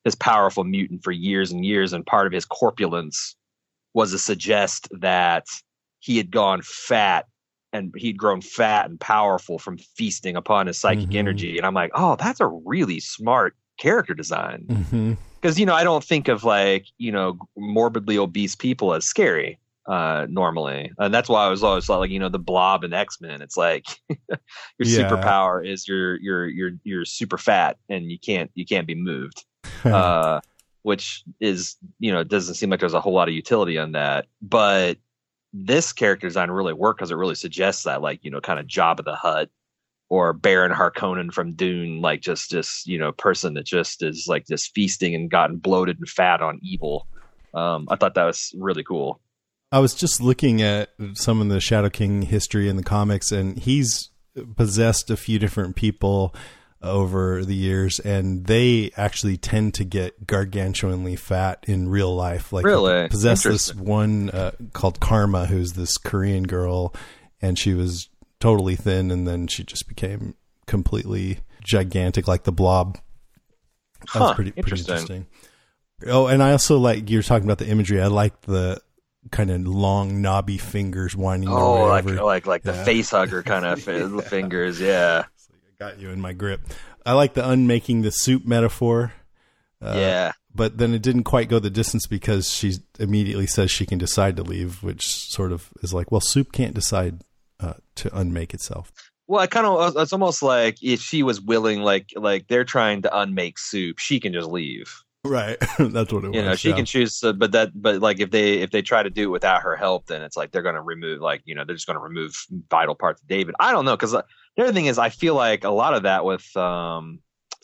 Speaker 3: this powerful mutant for years and years, and part of his corpulence was to suggest that he had gone fat and he'd grown fat and powerful from feasting upon his psychic mm-hmm. energy. And I'm like, oh, that's a really smart character design.
Speaker 2: Mm-hmm.
Speaker 3: Because, you know, I don't think of like, you know, morbidly obese people as scary uh, normally. And that's why I was always like, you know, the Blob and X-Men. It's like your yeah. superpower is you're, you're, you're, you're super fat and you can't, you can't be moved. uh, which is, you know, it doesn't seem like there's a whole lot of utility on that. But this character design really worked because it really suggests that, like, you know, kind of Jabba the Hutt or Baron Harkonnen from Dune, like just, just, you know, person that just is like just feasting and gotten bloated and fat on evil. Um, I thought that was really cool.
Speaker 2: I was just looking at some of the Shadow King history in the comics, and he's possessed a few different people over the years, and they actually tend to get gargantuanly fat in real life. Like,
Speaker 3: really?
Speaker 2: Possessed this one uh, called Karma, who's this Korean girl, and she was totally thin, and then she just became completely gigantic, like the Blob. That's
Speaker 3: huh,
Speaker 2: pretty, pretty
Speaker 3: interesting.
Speaker 2: interesting. Oh, and I also like, you're talking about the imagery. I like the kind of long, knobby fingers winding their
Speaker 3: oh,
Speaker 2: way
Speaker 3: like,
Speaker 2: over.
Speaker 3: like like
Speaker 2: yeah.
Speaker 3: the face hugger kind of fingers, yeah.
Speaker 2: Got you in my grip. I like the unmaking the soup metaphor. Uh,
Speaker 3: yeah.
Speaker 2: But then it didn't quite go the distance because she immediately says she can decide to leave, which sort of is like, well, soup can't decide uh, to unmake itself.
Speaker 3: Well, I kind of, it's almost like if she was willing, like, like they're trying to unmake soup, she can just leave.
Speaker 2: Right. That's what it was.
Speaker 3: You know, she
Speaker 2: yeah.
Speaker 3: can choose to, but that, but like if they, if they try to do it without her help, then it's like they're going to remove, like, you know, they're just going to remove vital parts of David. I don't know. Cause the other thing is, I feel like a lot of that with um,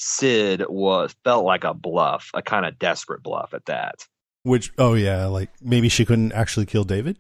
Speaker 3: Sid was felt like a bluff, a kind of desperate bluff at that.
Speaker 2: Which, oh yeah. Like maybe she couldn't actually kill David.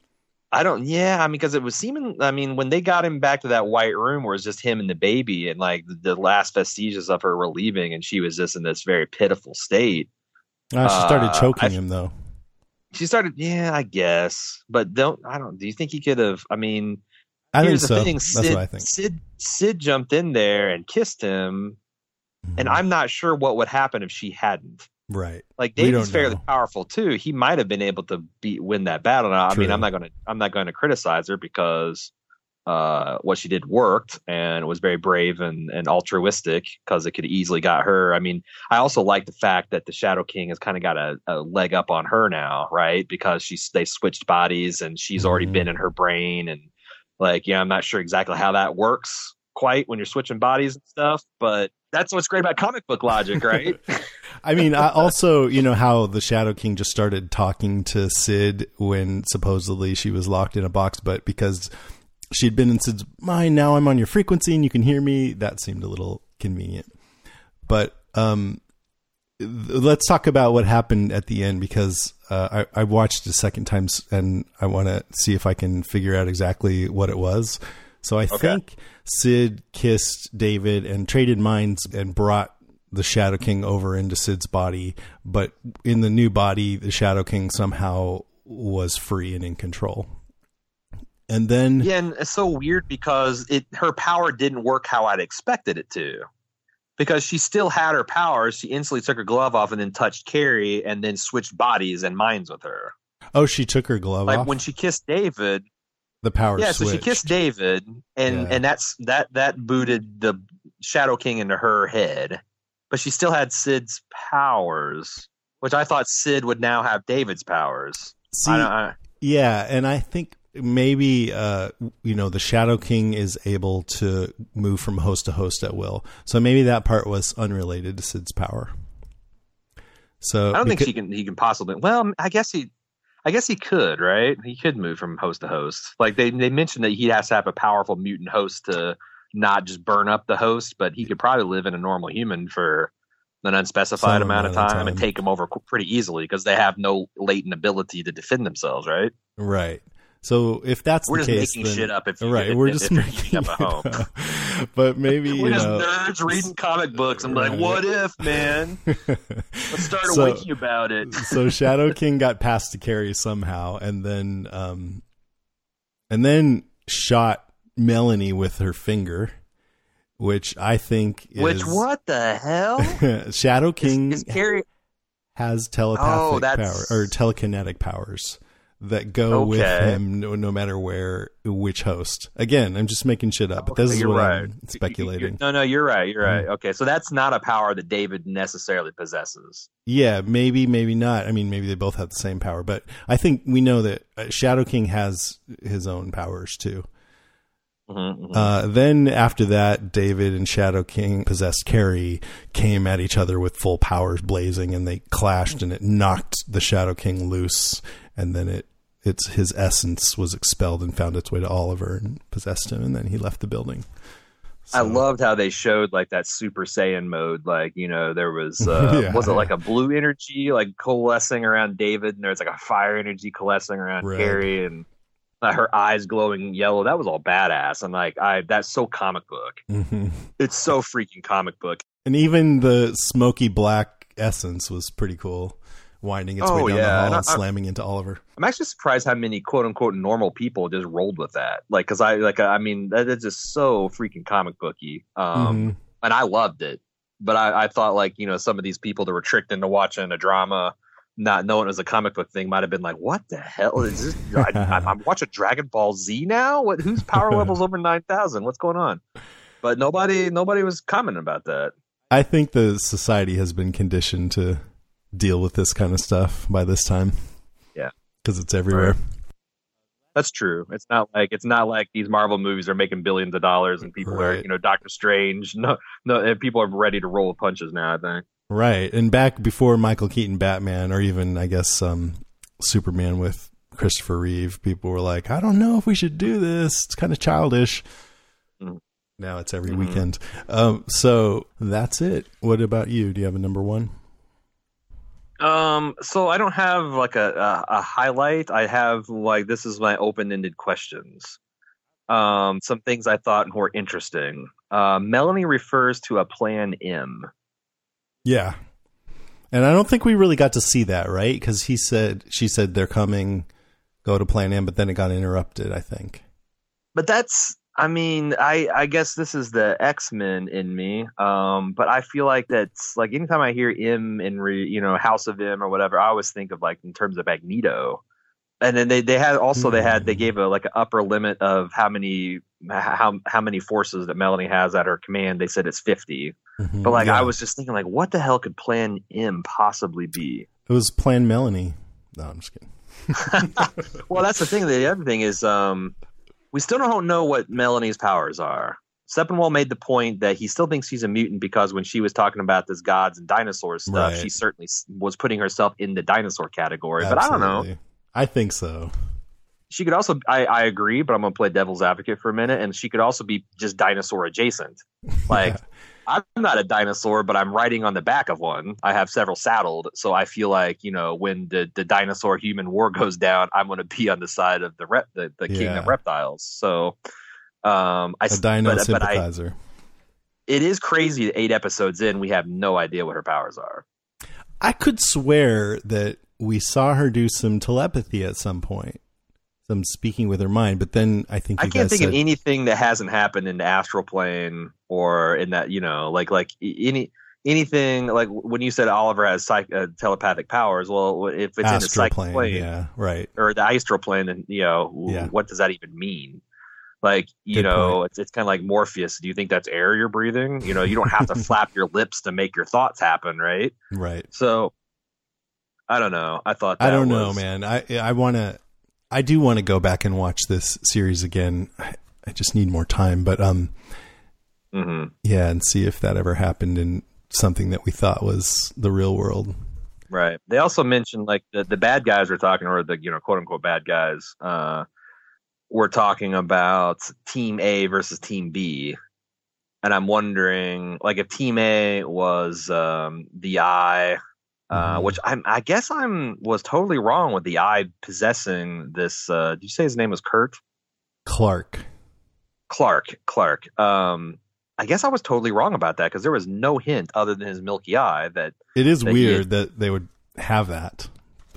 Speaker 3: I don't, yeah, I mean, because it was seeming, I mean, when they got him back to that white room where it's just him and the baby and like the, the last vestiges of her were leaving and she was just in this very pitiful state.
Speaker 2: Uh, she started
Speaker 3: uh,
Speaker 2: choking
Speaker 3: I,
Speaker 2: him though.
Speaker 3: She started, yeah, I guess. But don't, I don't, do you think he could have, I mean,
Speaker 2: I
Speaker 3: here's
Speaker 2: think
Speaker 3: the
Speaker 2: so.
Speaker 3: thing,
Speaker 2: That's
Speaker 3: Sid,
Speaker 2: what I think.
Speaker 3: Sid, Sid jumped in there and kissed him, mm-hmm. and I'm not sure what would happen if she hadn't.
Speaker 2: Right.
Speaker 3: Like David's fairly know. powerful too. He might have been able to beat win that battle. Now, I mean, I'm not going to I'm not going to criticize her because uh, what she did worked and was very brave and, and altruistic because it could easily got her. I mean, I also like the fact that the Shadow King has kind of got a, a leg up on her now, right? Because she's they switched bodies and she's mm-hmm. already been in her brain and like, yeah, I'm not sure exactly how that works quite when you're switching bodies and stuff, but that's what's great about comic book logic, right?
Speaker 2: I mean, I also, you know, how the Shadow King just started talking to Sid when supposedly she was locked in a box, but because she'd been in Sid's mind, now I'm on your frequency and you can hear me. That seemed a little convenient. But um, th- let's talk about what happened at the end because uh, I, I watched it a second time and I want to see if I can figure out exactly what it was. So I okay. think Sid kissed David and traded minds and brought the Shadow King over into Sid's body. But in the new body, the Shadow King somehow was free and in control. And then...
Speaker 3: Yeah, and it's so weird because it her power didn't work how I'd expected it to. Because she still had her powers. She instantly took her glove off and then touched Carrie and then switched bodies and minds with her.
Speaker 2: Oh, she took her glove
Speaker 3: like
Speaker 2: off?
Speaker 3: Like when she kissed David...
Speaker 2: The power
Speaker 3: yeah,
Speaker 2: switched.
Speaker 3: so she kissed David, and, yeah. and that's that that booted the Shadow King into her head. But she still had Sid's powers, which I thought Sid would now have David's powers.
Speaker 2: See,
Speaker 3: I don't, I,
Speaker 2: yeah, and I think maybe uh, you know the Shadow King is able to move from host to host at will. So maybe that part was unrelated to Sid's power. So
Speaker 3: I don't
Speaker 2: because,
Speaker 3: think he can he can possibly. Well, I guess he. I guess he could, right? He could move from host to host. Like they, they mentioned that he has to have a powerful mutant host to not just burn up the host, but he could probably live in a normal human for an unspecified amount, amount of time, time and take him over pretty easily because they have no latent ability to defend themselves, right?
Speaker 2: Right. So if that's
Speaker 3: we're
Speaker 2: the
Speaker 3: just
Speaker 2: case,
Speaker 3: making
Speaker 2: then,
Speaker 3: shit up. If you,
Speaker 2: right,
Speaker 3: if,
Speaker 2: we're
Speaker 3: if,
Speaker 2: just
Speaker 3: if
Speaker 2: making
Speaker 3: up a home.
Speaker 2: Up. But maybe
Speaker 3: we're
Speaker 2: you
Speaker 3: just
Speaker 2: know,
Speaker 3: nerds reading comic books. I'm like, what if, man? Let's start a
Speaker 2: so,
Speaker 3: wiki about it.
Speaker 2: So Shadow King got past to Carrie somehow, and then, um, and then shot Melanie with her finger, which I think is...
Speaker 3: Which, what the hell?
Speaker 2: Shadow King
Speaker 3: is, is Carrie...
Speaker 2: has telepathic
Speaker 3: oh,
Speaker 2: power, or telekinetic powers that go
Speaker 3: okay.
Speaker 2: with him no, no matter where, which host. Again, I'm just making shit up, but this
Speaker 3: okay,
Speaker 2: is what
Speaker 3: right.
Speaker 2: I'm speculating.
Speaker 3: You're, no, no, you're right. You're right. Okay, so that's not a power that David necessarily possesses.
Speaker 2: Yeah, maybe, maybe not. I mean, maybe they both have the same power, but I think we know that Shadow King has his own powers too.
Speaker 3: Mm-hmm, mm-hmm.
Speaker 2: Uh, then after that, David and Shadow King possessed Carrie, came at each other with full powers blazing, and they clashed, and it knocked the Shadow King loose, and then it its his essence was expelled and found its way to Oliver and possessed him, and then he left the building. So.
Speaker 3: I loved how they showed like that Super Saiyan mode, like, you know, there was uh,
Speaker 2: yeah.
Speaker 3: was it like a blue energy like coalescing around David, and there was like a fire energy coalescing around
Speaker 2: right.
Speaker 3: Carrie, and Uh, her eyes glowing yellow. That was all badass. And like, I, that's so comic book.
Speaker 2: Mm-hmm.
Speaker 3: It's so freaking comic book.
Speaker 2: And even the smoky black essence was pretty cool, winding its
Speaker 3: oh,
Speaker 2: way down
Speaker 3: yeah.
Speaker 2: the hall
Speaker 3: and
Speaker 2: and
Speaker 3: I,
Speaker 2: slamming into Oliver.
Speaker 3: I'm actually surprised how many quote unquote normal people just rolled with that. Like, cause I, like, I mean, that is just so freaking comic booky. Um,
Speaker 2: mm-hmm.
Speaker 3: and I loved it, but I, I thought like, you know, some of these people that were tricked into watching a drama, not knowing it was a comic book thing, might have been like, what the hell is this? I, I'm watching Dragon Ball Z now. What, whose power level's over nine thousand? What's going on? But nobody, nobody was commenting about that.
Speaker 2: I think the society has been conditioned to deal with this kind of stuff by this time.
Speaker 3: Yeah.
Speaker 2: Cause it's everywhere.
Speaker 3: Right. That's true. It's not like, it's not like these Marvel movies are making billions of dollars and people
Speaker 2: right.
Speaker 3: are, you know, Doctor Strange. No, no, and people are ready to roll with punches now, I think.
Speaker 2: Right. And back before Michael Keaton Batman, or even, I guess, um, Superman with Christopher Reeve, people were like, I don't know if we should do this. It's kind of childish. Mm-hmm. Now it's every mm-hmm. weekend. Um, so that's it. What about you? Do you have a number one?
Speaker 3: Um, so I don't have like a, a, a highlight. I have like, this is my open-ended questions. Um, some things I thought were interesting. Uh, Melanie refers to a Plan M.
Speaker 2: Yeah. And I don't think we really got to see that, right? Because he said, she said they're coming, go to Plan M, but then it got interrupted, I think.
Speaker 3: But that's, I mean, I, I guess this is the X-Men in me. Um, but I feel like that's like anytime I hear M in, re, you know, House of M or whatever, I always think of like in terms of Magneto. And then they, they had also, mm. they had, they gave a like an upper limit of how many, how, how many forces that Melanie has at her command. They said it's fifty. Mm-hmm. But like, yeah. I was just thinking like, what the hell could Plan M possibly be?
Speaker 2: It was Plan Melanie. No, I'm just kidding.
Speaker 3: Well, that's the thing. The other thing is, um, we still don't know what Melanie's powers are. Steppenwolf made the point that he still thinks she's a mutant because when she was talking about this gods and dinosaurs stuff, right. she certainly was putting herself in the dinosaur category. Absolutely. But I don't know.
Speaker 2: I think so.
Speaker 3: She could also, I, I agree, but I'm going to play devil's advocate for a minute. And she could also be just dinosaur adjacent. Like, yeah. I'm not a dinosaur, but I'm riding on the back of one. I have several saddled. So I feel like, you know, when the, the dinosaur human war goes down, I'm going to be on the side of the rep, the, the king yeah. of reptiles. So, um, I,
Speaker 2: a dino
Speaker 3: but,
Speaker 2: sympathizer.
Speaker 3: But I, it is crazy that eight episodes in, we have no idea what her powers are.
Speaker 2: I could swear that we saw her do some telepathy at some point. Some speaking with her mind, but then I think you
Speaker 3: I can't
Speaker 2: guys
Speaker 3: think
Speaker 2: said,
Speaker 3: of anything that hasn't happened in the astral plane or in that, you know, like like any anything like when you said Oliver has psych, uh, telepathic powers. Well, if it's astral in the psychic plane, plane,
Speaker 2: yeah, right,
Speaker 3: or the astral plane, then you know,
Speaker 2: yeah.
Speaker 3: what does that even mean? Like, you
Speaker 2: Good
Speaker 3: know,
Speaker 2: point.
Speaker 3: it's it's kind of like Morpheus. Do you think that's air you're breathing? You know, you don't have to flap your lips to make your thoughts happen, right?
Speaker 2: Right.
Speaker 3: So, I don't know. I thought that
Speaker 2: I don't
Speaker 3: was,
Speaker 2: know, man. I I want to. I do want to go back and watch this series again. I, I just need more time, but um,
Speaker 3: mm-hmm.
Speaker 2: yeah, and see if that ever happened in something that we thought was the real world.
Speaker 3: Right. They also mentioned like the, the bad guys were talking, or the you know quote unquote bad guys, uh, were talking about Team A versus Team B, and I'm wondering like if Team A was um, the Eye. Uh, mm-hmm. Which I'm, I guess I'm was totally wrong with the Eye possessing this. Uh, did you say his name was Kurt?
Speaker 2: Clark.
Speaker 3: Clark. Clark. Um, I guess I was totally wrong about that because there was no hint other than his milky eye that
Speaker 2: it is
Speaker 3: that
Speaker 2: weird that they would have that, but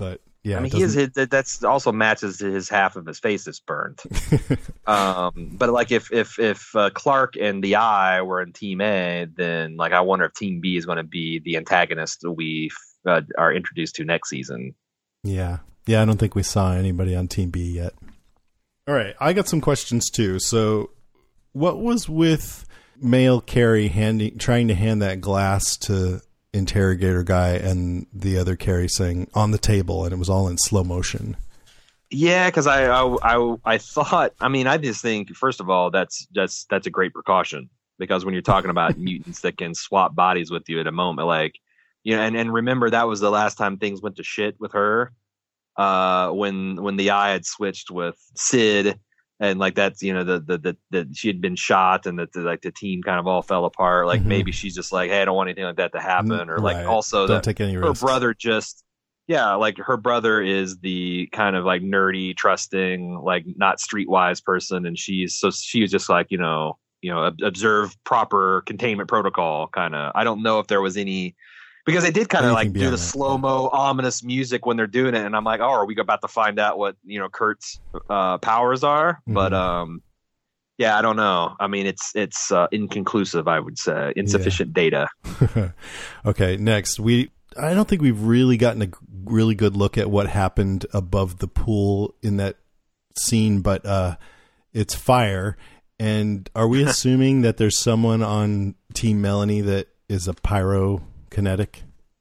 Speaker 2: Yeah,
Speaker 3: I mean, he is. That's also matches his half of his face is burnt. um, but like if if if uh, Clark and the Eye were in Team A, then like I wonder if Team B is going to be the antagonist that we uh, are introduced to next season.
Speaker 2: Yeah, yeah. I don't think we saw anybody on Team B yet. All right, I got some questions too. So, what was with male Carrie handing trying to hand that glass to interrogator guy and the other Carrie saying on the table, and it was all in slow motion?
Speaker 3: Yeah, because I, I I I thought. I mean, I just think first of all that's that's that's a great precaution, because when you're talking about mutants that can swap bodies with you at a moment, like you know, and and remember that was the last time things went to shit with her, uh, when when the Eye had switched with Sid. And like that's, you know, the, the, the, the she had been shot and that the, like the team kind of all fell apart. Like mm-hmm. maybe she's just like, hey, I don't want anything like that to happen. Or like right. also
Speaker 2: don't
Speaker 3: that
Speaker 2: take any
Speaker 3: her
Speaker 2: risks.
Speaker 3: brother just, yeah, like her brother is the kind of like nerdy, trusting, like not streetwise person. And she's so she was just like, you know, you know, observe proper containment protocol kind of. I don't know if there was any. Because they did kind of like do the slow mo ominous music when they're doing it, and I'm like, oh, are we about to find out what you know Kurt's uh, powers are? Mm-hmm. But um, yeah, I don't know. I mean, it's it's uh, inconclusive, I would say, insufficient yeah. data.
Speaker 2: Okay, next we. I don't think we've really gotten a really good look at what happened above the pool in that scene, but uh, it's fire. And are we assuming that there's someone on Team Melanie that is a pyro? Kinetic?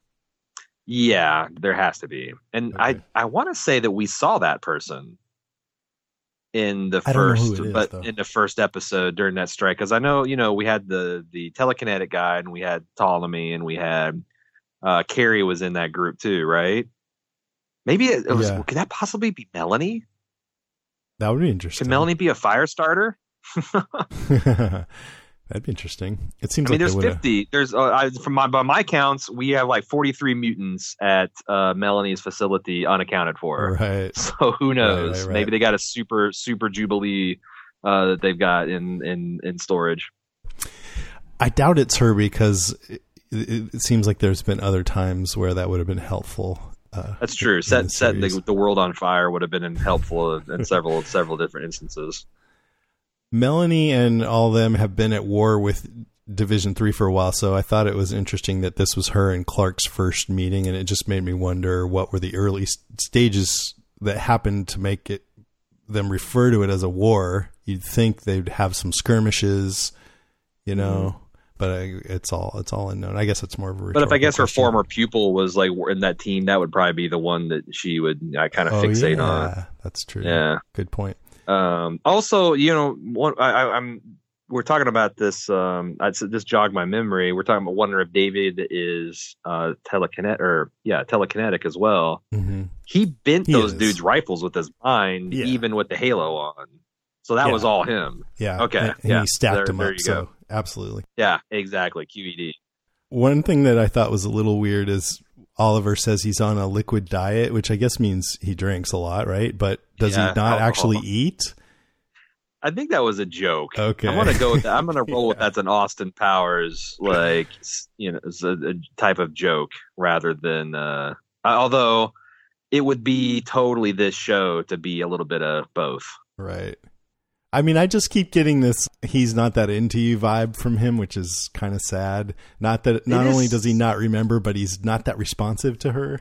Speaker 3: Yeah, there has to be. And okay. I, I want to say that we saw that person in the
Speaker 2: I
Speaker 3: first
Speaker 2: is,
Speaker 3: but
Speaker 2: though.
Speaker 3: in the first episode during that strike, because I know, you know, we had the the telekinetic guy and we had Ptolemy and we had uh Carrie was in that group too, right? Maybe it, it was yeah. Could that possibly be Melanie?
Speaker 2: That would be interesting.
Speaker 3: Could Melanie be a fire starter?
Speaker 2: That'd be interesting. It seems
Speaker 3: I mean,
Speaker 2: like
Speaker 3: there's fifty. There's uh, I, from my by my counts, we have like forty-three mutants at uh, Melanie's facility unaccounted for.
Speaker 2: Right.
Speaker 3: So who knows?
Speaker 2: Right, right, right.
Speaker 3: Maybe they got a super super Jubilee uh, that they've got in, in, in storage.
Speaker 2: I doubt it's her because it, it seems like there's been other times where that would have been helpful. Uh,
Speaker 3: That's true. Set set the, the world on fire would have been helpful in several several different instances.
Speaker 2: Melanie and all of them have been at war with Division Three for a while, so I thought it was interesting that this was her and Clark's first meeting, and it just made me wonder what were the early stages that happened to make it them refer to it as a war. You'd think they'd have some skirmishes, you know, mm. but I, it's all it's all unknown. I guess it's more of a.
Speaker 3: But if I guess
Speaker 2: question.
Speaker 3: her former pupil was like in that team, that would probably be the one that she would I kind of
Speaker 2: oh,
Speaker 3: fixate
Speaker 2: yeah,
Speaker 3: on.
Speaker 2: That's true.
Speaker 3: Yeah,
Speaker 2: good point. Um,
Speaker 3: also, you know, one, I, I, I'm we're talking about this. Um, I this jogged my memory. We're talking about wondering if David is uh, telekinetic or yeah, telekinetic as well.
Speaker 2: Mm-hmm.
Speaker 3: He bent
Speaker 2: he
Speaker 3: those
Speaker 2: is.
Speaker 3: dudes' rifles with his mind, yeah. even with the halo on. So that
Speaker 2: yeah.
Speaker 3: was all him.
Speaker 2: Yeah.
Speaker 3: Okay.
Speaker 2: And, and
Speaker 3: yeah.
Speaker 2: he stacked
Speaker 3: there,
Speaker 2: them
Speaker 3: there
Speaker 2: up.
Speaker 3: You
Speaker 2: so
Speaker 3: go.
Speaker 2: absolutely.
Speaker 3: Yeah. Exactly. Q E D.
Speaker 2: One thing that I thought was a little weird is Oliver says he's on a liquid diet, which I guess means he drinks a lot, right? But does
Speaker 3: yeah,
Speaker 2: he not
Speaker 3: alcohol.
Speaker 2: actually eat?
Speaker 3: I think that was a joke.
Speaker 2: Okay.
Speaker 3: I'm gonna go with that. I'm gonna roll
Speaker 2: yeah.
Speaker 3: with that's an Austin Powers, like, you know, it's a, a type of joke rather than, uh, although it would be totally this show to be a little bit of both.
Speaker 2: Right. I mean, I just keep getting this he's not that into you vibe from him, which is kind of sad. Not that not only does he not remember, but he's not that responsive to her.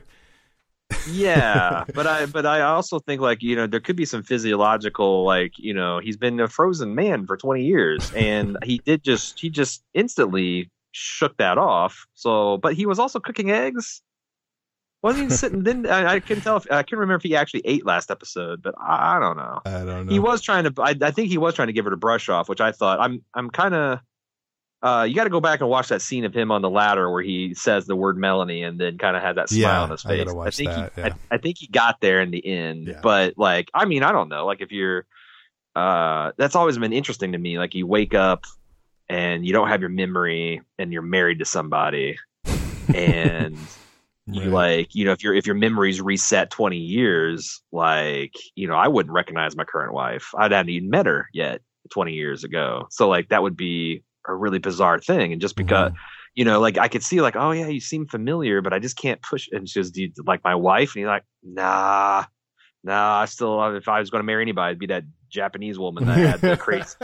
Speaker 3: Yeah, but I but I also think, like, you know, there could be some physiological, like, you know, he's been a frozen man for twenty years and he did just he just instantly shook that off. So, but he was also cooking eggs. Wasn't he sitting? Then I, I can tell if I can't remember if he actually ate last episode, but I, I don't know.
Speaker 2: I don't know.
Speaker 3: He was trying to. I, I think he was trying to give her the brush off, which I thought I'm. I'm kind of. Uh, you got to go back and watch that scene of him on the ladder where he says the word Melanie and then kind of had that smile
Speaker 2: yeah,
Speaker 3: on his face.
Speaker 2: I, gotta watch
Speaker 3: I think
Speaker 2: that,
Speaker 3: he,
Speaker 2: yeah.
Speaker 3: I, I think he got there in the end,
Speaker 2: yeah.
Speaker 3: but like, I mean, I don't know. Like, if you're, uh, that's always been interesting to me. Like, you wake up and you don't have your memory and you're married to somebody, and you
Speaker 2: right.
Speaker 3: like, you know, if your if your memory's reset twenty years, like, you know, I wouldn't recognize my current wife. I hadn't even met her yet twenty years ago. So like, that would be a really bizarre thing. And just because, you know, like I could see like, oh yeah, you seem familiar, but I just can't push. And she goes, do you like my wife? And he's like, nah, nah, I still, if I was going to marry anybody, it'd be that Japanese woman that had the crazy.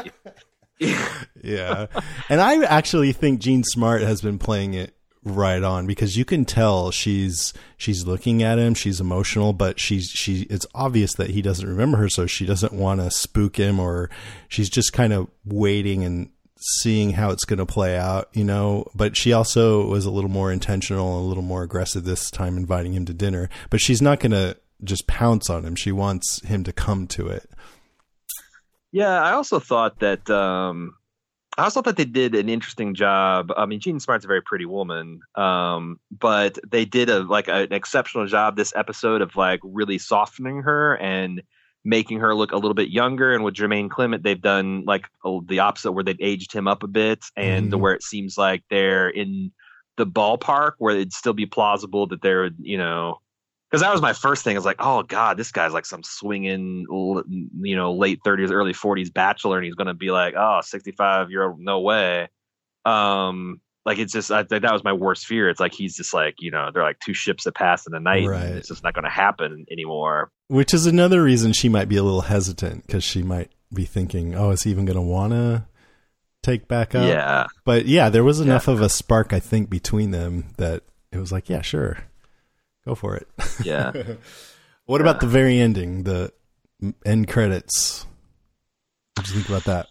Speaker 2: Yeah. And I actually think Jean Smart has been playing it right on, because you can tell she's she's looking at him, she's emotional, but she's she it's obvious that he doesn't remember her, so she doesn't want to spook him, or she's just kind of waiting and seeing how it's going to play out, you know. But she also was a little more intentional, a little more aggressive this time, inviting him to dinner, but she's not going to just pounce on him. She wants him to come to it.
Speaker 3: Yeah, I also thought that um I also thought they did an interesting job. I mean, Jean Smart's a very pretty woman, um, but they did a like a, an exceptional job this episode of like really softening her and making her look a little bit younger. And with Jermaine Clement, they've done like a, the opposite, where they've aged him up a bit, and mm. where it seems like they're in the ballpark where it'd still be plausible that they're, you know. Because that was my first thing. I was like, oh, God, this guy's like some swinging, you know, late thirties, early forties bachelor. And he's going to be like, oh, sixty-five year old. No way. Um, like, it's just, I, that was my worst fear. It's like, he's just like, you know, they're like two ships that pass in the night. Right. And it's just not going to happen anymore.
Speaker 2: Which is another reason she might be a little hesitant, because she might be thinking, oh, is he even going to want to take back up?
Speaker 3: Yeah.
Speaker 2: But yeah, there was enough yeah. of a spark, I think, between them that it was like, yeah, sure. Go for it.
Speaker 3: Yeah.
Speaker 2: What
Speaker 3: yeah.
Speaker 2: about the very ending, the end credits? What do you think about that?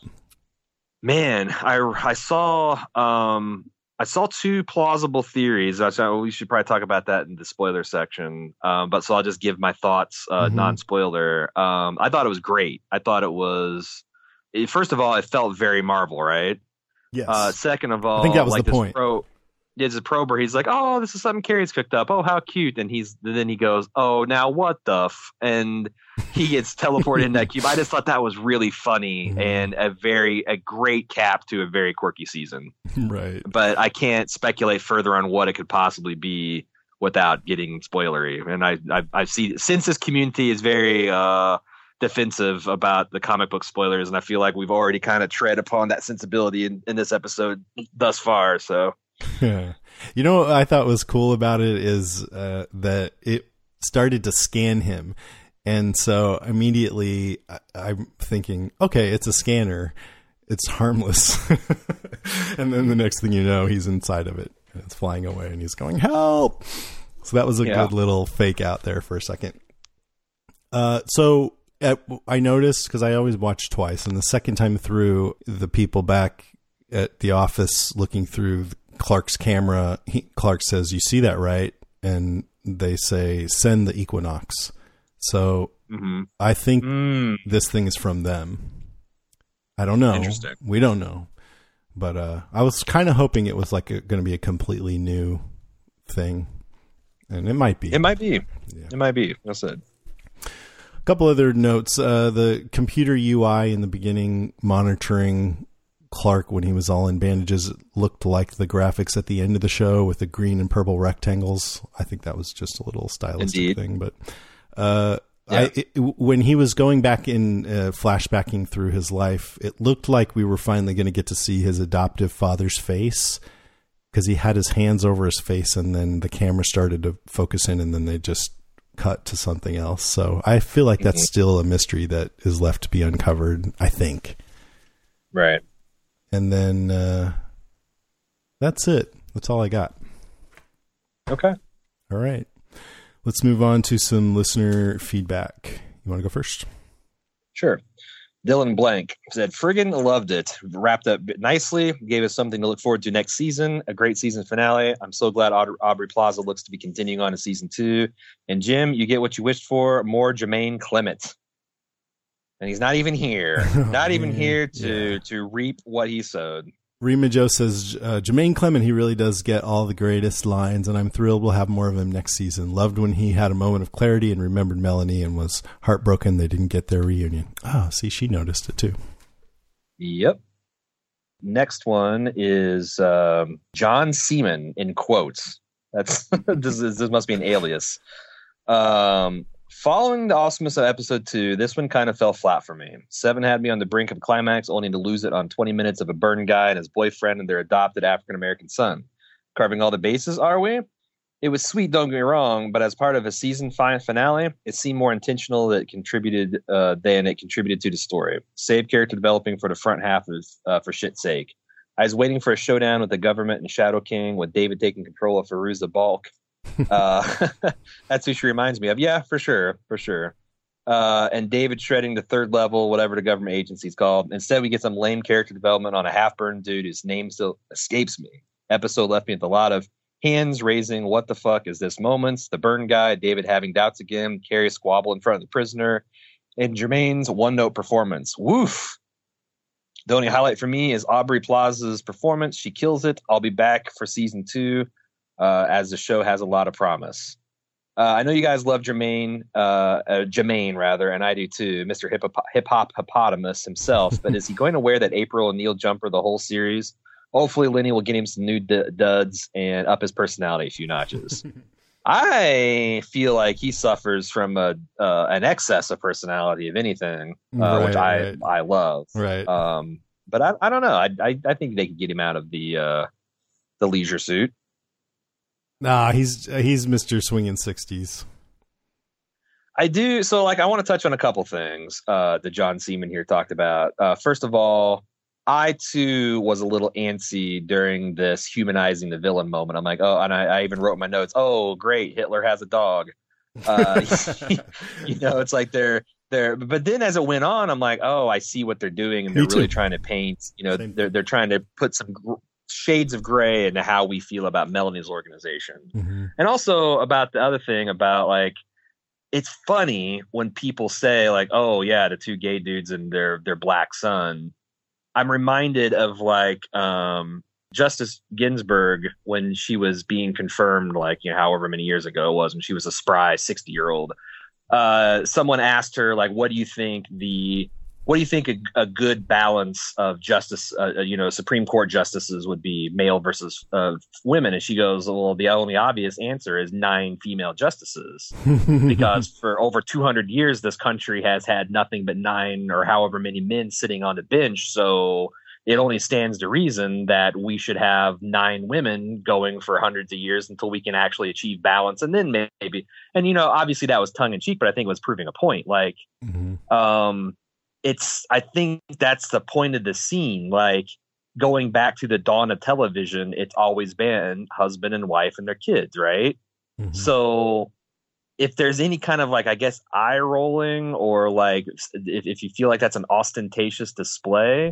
Speaker 3: Man, I I saw um I saw two plausible theories. I said, well, we should probably talk about that in the spoiler section. Um, but so I'll just give my thoughts, uh, mm-hmm. non-spoiler. Um, I thought it was great. I thought it was. It, first of all, it felt very Marvel, right?
Speaker 2: Yes.
Speaker 3: Uh, second of all,
Speaker 2: I think that was
Speaker 3: like
Speaker 2: the point.
Speaker 3: Pro, There's a prober. He's like, oh, this is something Carrie's cooked up. Oh, how cute. And he's then he goes, oh, now what the f? And he gets teleported in that cube. I just thought that was really funny mm-hmm. and a very a great cap to a very quirky season.
Speaker 2: Right.
Speaker 3: But I can't speculate further on what it could possibly be without getting spoilery. And I I, I see since this community is very uh, defensive about the comic book spoilers, and I feel like we've already kind of tread upon that sensibility in, in this episode thus far. So.
Speaker 2: Yeah. You know what I thought was cool about it is uh, that it started to scan him. And so immediately I, I'm thinking, okay, it's a scanner. It's harmless. And then the next thing you know, he's inside of it. And it's flying away and he's going, help. So that was a yeah. good little fake out there for a second. Uh, so at, I noticed, because I always watch twice, and the second time through, the people back at the office looking through Clark's camera, he, Clark says, you see that, right? And they say, send the Equinox. So mm-hmm. I think mm. this thing is from them. I don't know.
Speaker 3: Interesting.
Speaker 2: We don't know. But uh, I was kind of hoping it was like going to be a completely new thing. And it might be.
Speaker 3: It might be. Yeah. It might be. That's it.
Speaker 2: A couple other notes. Uh, the computer U I in the beginning monitoring Clark when he was all in bandages looked like the graphics at the end of the show with the green and purple rectangles. I think that was just a little stylistic Indeed. thing. But uh, yeah. I, it, when he was going back in, uh, flashbacking through his life, it looked like we were finally going to get to see his adoptive father's face, because he had his hands over his face and then the camera started to focus in and then they just cut to something else. So I feel like that's mm-hmm. still a mystery that is left to be uncovered, I think.
Speaker 3: Right.
Speaker 2: And then uh, that's it. That's all I got.
Speaker 3: Okay.
Speaker 2: All right. Let's move on to some listener feedback. You want to go first?
Speaker 3: Sure. Dylan Blank said, friggin' loved it. Wrapped up nicely. Gave us something to look forward to next season. A great season finale. I'm so glad Aud- Aubrey Plaza looks to be continuing on in season two. And Jim, you get what you wished for. More Jermaine Clement. And he's not even here. Not even here to, yeah. to reap what he sowed.
Speaker 2: Rima Joe says, uh, Jermaine Clement, he really does get all the greatest lines, and I'm thrilled we'll have more of him next season. Loved when he had a moment of clarity and remembered Melanie and was heartbroken they didn't get their reunion. Oh, see, she noticed it too.
Speaker 3: Yep. Next one is um, John Seaman, in quotes. That's this, is, this must be an alias. Um, Following the awesomeness of episode two, this one kind of fell flat for me. Seven had me on the brink of climax, only to lose it on twenty minutes of a burned guy and his boyfriend and their adopted African-American son. Carving all the bases, are we? It was sweet, don't get me wrong, but as part of a season five finale, it seemed more intentional that it contributed uh, than it contributed to the story. Save character developing for the front half of uh, for shit's sake. I was waiting for a showdown with the government and Shadow King, with David taking control of Firuza Balk. Uh, that's who she reminds me of. Yeah, for sure, for sure. Uh, and David shredding the third level, whatever the government agency's called. Instead, we get some lame character development on a half-burned dude whose name still escapes me. Episode left me with a lot of hands raising, what the fuck is this moments, the burn guy, David having doubts again, Carrie squabble in front of the prisoner, and Jermaine's one-note performance. Woof. The only highlight for me is Aubrey Plaza's performance. She kills it. I'll be back for season two, uh, as the show has a lot of promise. Uh, I know you guys love Jermaine, uh, uh, Jermaine rather, and I do too, Mister Hip Hop Hippopotamus himself. But is he going to wear that April O'Neil jumper the whole series? Hopefully, Lenny will get him some new d- duds and up his personality a few notches. I feel like he suffers from a uh, an excess of personality, if anything, uh,
Speaker 2: right,
Speaker 3: which I
Speaker 2: right.
Speaker 3: I love.
Speaker 2: Right.
Speaker 3: Um, but I I don't know. I I, I think they could get him out of the uh, the leisure suit.
Speaker 2: Nah, he's he's Mister Swinging Sixties.
Speaker 3: I do. So, like, I want to touch on a couple things uh, that John Seaman here talked about. Uh, first of all, I, too, was a little antsy during this humanizing the villain moment. I'm like, oh, and I, I even wrote in my notes, oh, great, Hitler has a dog. Uh, you know, it's like they're, they're, but then as it went on, I'm like, oh, I see what they're doing. And they're really trying to paint, you know, Same. they're, they're trying to put some gr- shades of gray into how we feel about Melanie's organization. Mm-hmm. And also about the other thing about, like, it's funny when people say, like, oh, yeah, the two gay dudes and their, their black son. I'm reminded of, like, um, Justice Ginsburg when she was being confirmed, like, you know, however many years ago it was, when she was a spry sixty year old. Uh, someone asked her, like, what do you think the what do you think a, a good balance of justice, uh, you know, Supreme Court justices would be, male versus uh, women? And she goes, well, the only obvious answer is nine female justices, because for over two hundred years, this country has had nothing but nine or however many men sitting on the bench. So it only stands to reason that we should have nine women going for hundreds of years until we can actually achieve balance. And then maybe, and, you know, obviously that was tongue in cheek, but I think it was proving a point. Like, mm-hmm. um, it's, I think that's the point of the scene. Like, going back to the dawn of television, it's always been husband and wife and their kids, right? Mm-hmm. So if there's any kind of, like, I guess, eye rolling, or like if, if you feel like that's an ostentatious display,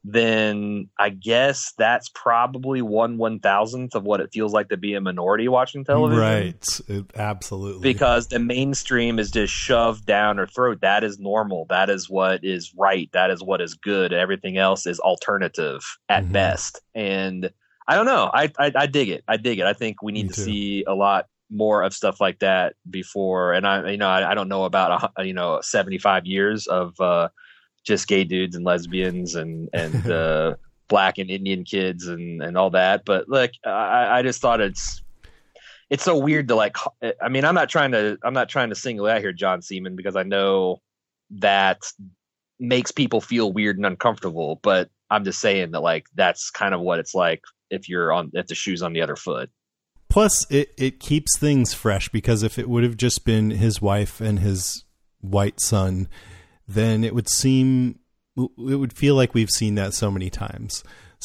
Speaker 3: then I guess that's probably one one thousandth of what it feels like to be a minority watching television.
Speaker 2: Right. It, absolutely.
Speaker 3: Because the mainstream is just shoved down our throat. That is normal. That is what is right. That is what is good. Everything else is alternative at mm-hmm. best. And I don't know. I, I I dig it. I dig it. I think we need Me to too. see a lot more of stuff like that before. And I, you know, I, I don't know about, a, you know, seventy-five years of, uh, just gay dudes and lesbians and and uh, black and Indian kids and, and all that. But like, I, I just thought it's it's so weird to, like, I mean, I'm not trying to I'm not trying to single out here John Seaman, because I know that makes people feel weird and uncomfortable. But I'm just saying that, like, that's kind of what it's like if you're on if the shoe's on the other foot.
Speaker 2: Plus, it it keeps things fresh, because if it would have just been his wife and his white son, then it would seem, it would feel like we've seen that so many times.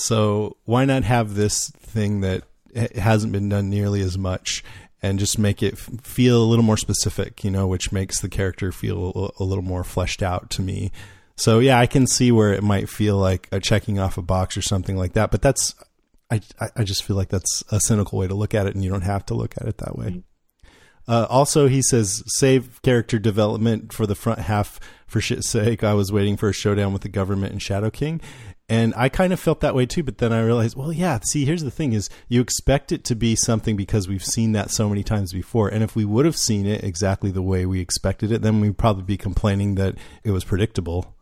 Speaker 2: So why not have this thing that hasn't been done nearly as much, and just make it feel a little more specific, you know, which makes the character feel a little more fleshed out to me. So yeah, I can see where it might feel like a checking off a box or something like that, but that's, I, I just feel like that's a cynical way to look at it, and you don't have to look at it that way. Mm-hmm. Uh, also, he says, save character development for the front half for shit's sake. I was waiting for a showdown with the government and Shadow King. And I kind of felt that way too, but then I realized, well, yeah, see, here's the thing is you expect it to be something because we've seen that so many times before. And if we would have seen it exactly the way we expected it, then we'd probably be complaining that it was predictable.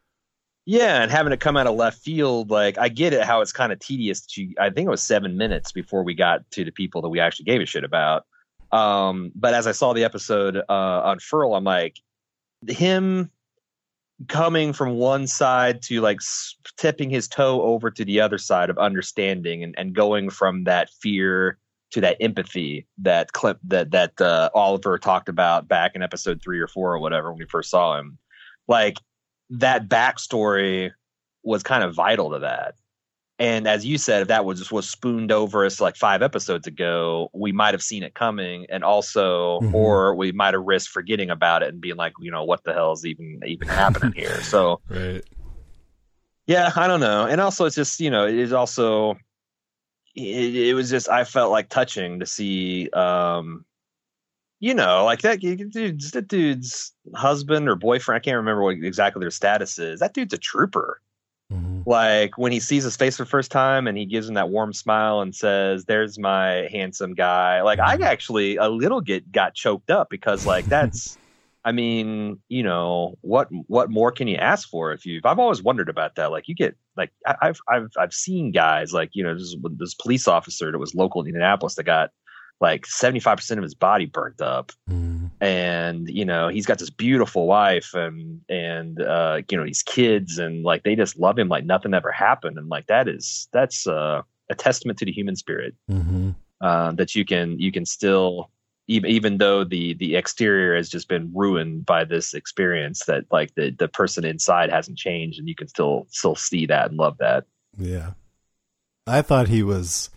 Speaker 3: Yeah, and having it come out of left field, like, I get it how it's kind of tedious. To, I think it was seven minutes before we got to the people that we actually gave a shit about. Um, but as I saw the episode uh, unfurl, I'm like, him coming from one side to like tipping his toe over to the other side of understanding and, and going from that fear to that empathy that clip that that uh, Oliver talked about back in episode three or four or whatever when we first saw him. Like that backstory was kind of vital to that. And as you said, if that was was spooned over us like five episodes ago, we might have seen it coming, and also, mm-hmm. or we might have risked forgetting about it and being like, you know, what the hell is even even happening here? So,
Speaker 2: right.
Speaker 3: Yeah, I don't know. And also, it's just, you know, it is also, it, it was just, I felt like touching to see, um, you know, like that dude's, that dude's husband or boyfriend. I can't remember what exactly their status is. That dude's a trooper. Mm-hmm. Like when he sees his face for the first time and he gives him that warm smile and says, "There's my handsome guy." Like mm-hmm. I actually a little get got choked up because like that's, I mean, you know, what what more can you ask for if you? I've always wondered about that. Like you get like I, I've I've I've seen guys like, you know, this, this police officer that was local in Indianapolis that got like seventy-five percent of his body burnt up. Mm. And, you know, he's got this beautiful wife and, and, uh, you know, these kids and like, they just love him like nothing ever happened. And like, that is, that's uh, a testament to the human spirit, mm-hmm. uh, that you can, you can still, even, even though the, the exterior has just been ruined by this experience, that like the, the person inside hasn't changed and you can still, still see that and love that.
Speaker 2: Yeah. I thought he was,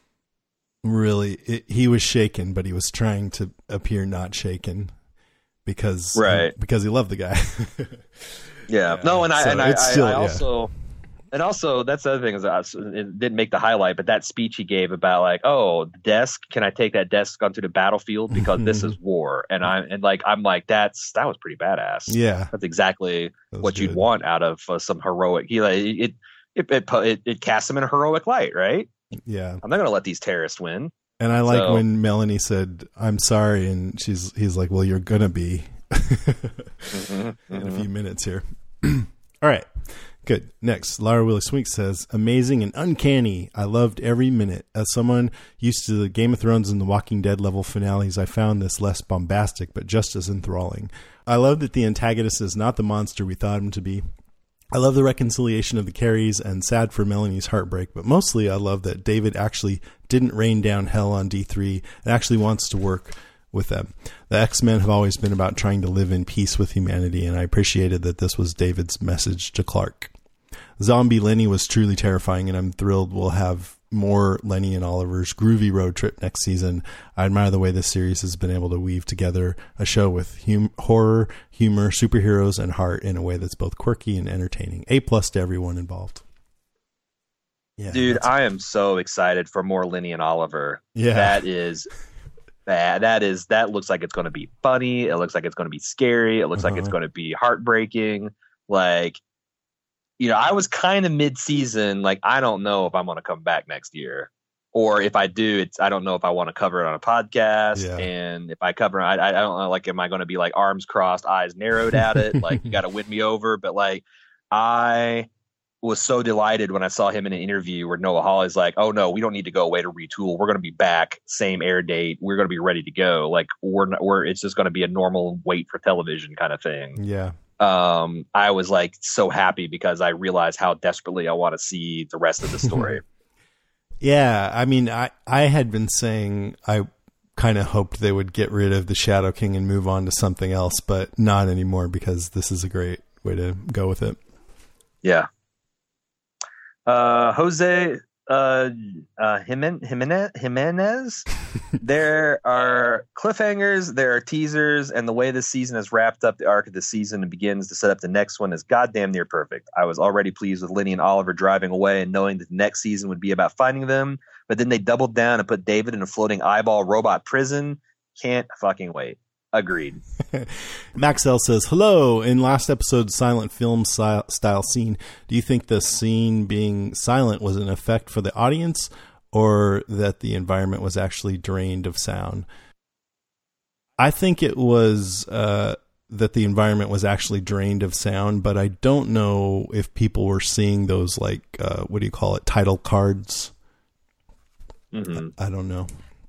Speaker 2: really it, he was shaken, but he was trying to appear not shaken because
Speaker 3: right
Speaker 2: he, because he loved the guy.
Speaker 3: yeah. yeah no and I so and I, still, I, I also yeah. and also that's the other thing is I, it didn't make the highlight, but that speech he gave about like, oh, the desk, can I take that desk onto the battlefield because this is war? And I and like I'm like that's that was pretty badass.
Speaker 2: Yeah,
Speaker 3: that's exactly
Speaker 2: that
Speaker 3: what
Speaker 2: good.
Speaker 3: You'd want out of uh, some heroic. He like it it it, it it casts him in a heroic light, right?
Speaker 2: Yeah,
Speaker 3: I'm not gonna let these terrorists win.
Speaker 2: And I like
Speaker 3: so,
Speaker 2: when Melanie said, "I'm sorry," and she's he's like, "Well, you're gonna be
Speaker 3: mm-hmm,
Speaker 2: in
Speaker 3: mm-hmm.
Speaker 2: a few minutes here." All right, good. Next, Laura Willie Swink says, "Amazing and uncanny. I loved every minute. As someone used to the Game of Thrones and The Walking Dead level finales, I found this less bombastic, but just as enthralling. I love that the antagonist is not the monster we thought him to be. I love the reconciliation of the Carries and sad for Melanie's heartbreak, but mostly I love that David actually didn't rain down hell on D three and actually wants to work with them. The X-Men have always been about trying to live in peace with humanity, and I appreciated that this was David's message to Clark. Zombie Lenny was truly terrifying, and I'm thrilled we'll have more Lenny and Oliver's groovy road trip next season. I admire the way this series has been able to weave together a show with hum- horror, humor, superheroes, and heart in a way that's both quirky and entertaining. A plus to everyone involved."
Speaker 3: Yeah, dude, I am so excited for more Lenny and Oliver.
Speaker 2: Yeah,
Speaker 3: that is that that is that looks like it's going to be funny. It looks like it's going to be scary. It looks uh-huh. like it's going to be heartbreaking. Like, you know, I was kind of mid-season, like, I don't know if I'm going to come back next year. Or if I do, it's I don't know if I want to cover it on a podcast.
Speaker 2: Yeah.
Speaker 3: And if I cover it, I, I don't know, like, am I going to be, like, arms crossed, eyes narrowed at it? Like, you got to win me over. But, like, I was so delighted when I saw him in an interview where Noah Hawley's like, oh, no, we don't need to go away to retool. We're going to be back, same air date. We're going to be ready to go. Like, we're, not, we're it's just going to be a normal wait for television kind of thing.
Speaker 2: Yeah.
Speaker 3: Um, I was like so happy because I realized how desperately I want to see the rest of the story.
Speaker 2: Yeah, I mean, I, I had been saying I kind of hoped they would get rid of the Shadow King and move on to something else, but not anymore because this is a great way to go with it.
Speaker 3: Yeah. Uh, Jose uh, uh, Jimenez, Jimenez. There are cliffhangers, there are teasers, and the way this season has wrapped up the arc of the season and begins to set up the next one is goddamn near perfect. I was already pleased with Lenny and Oliver driving away and knowing that the next season would be about finding them, but then they doubled down and put David in a floating eyeball robot prison. Can't fucking wait. Agreed.
Speaker 2: Maxell says, hello. In last episode's silent film style scene, do you think the scene being silent was an effect for the audience or that the environment was actually drained of sound? I think it was uh, that the environment was actually drained of sound, but I don't know if people were seeing those, like, uh, what do you call it, title cards? Mm-hmm. I, I don't know.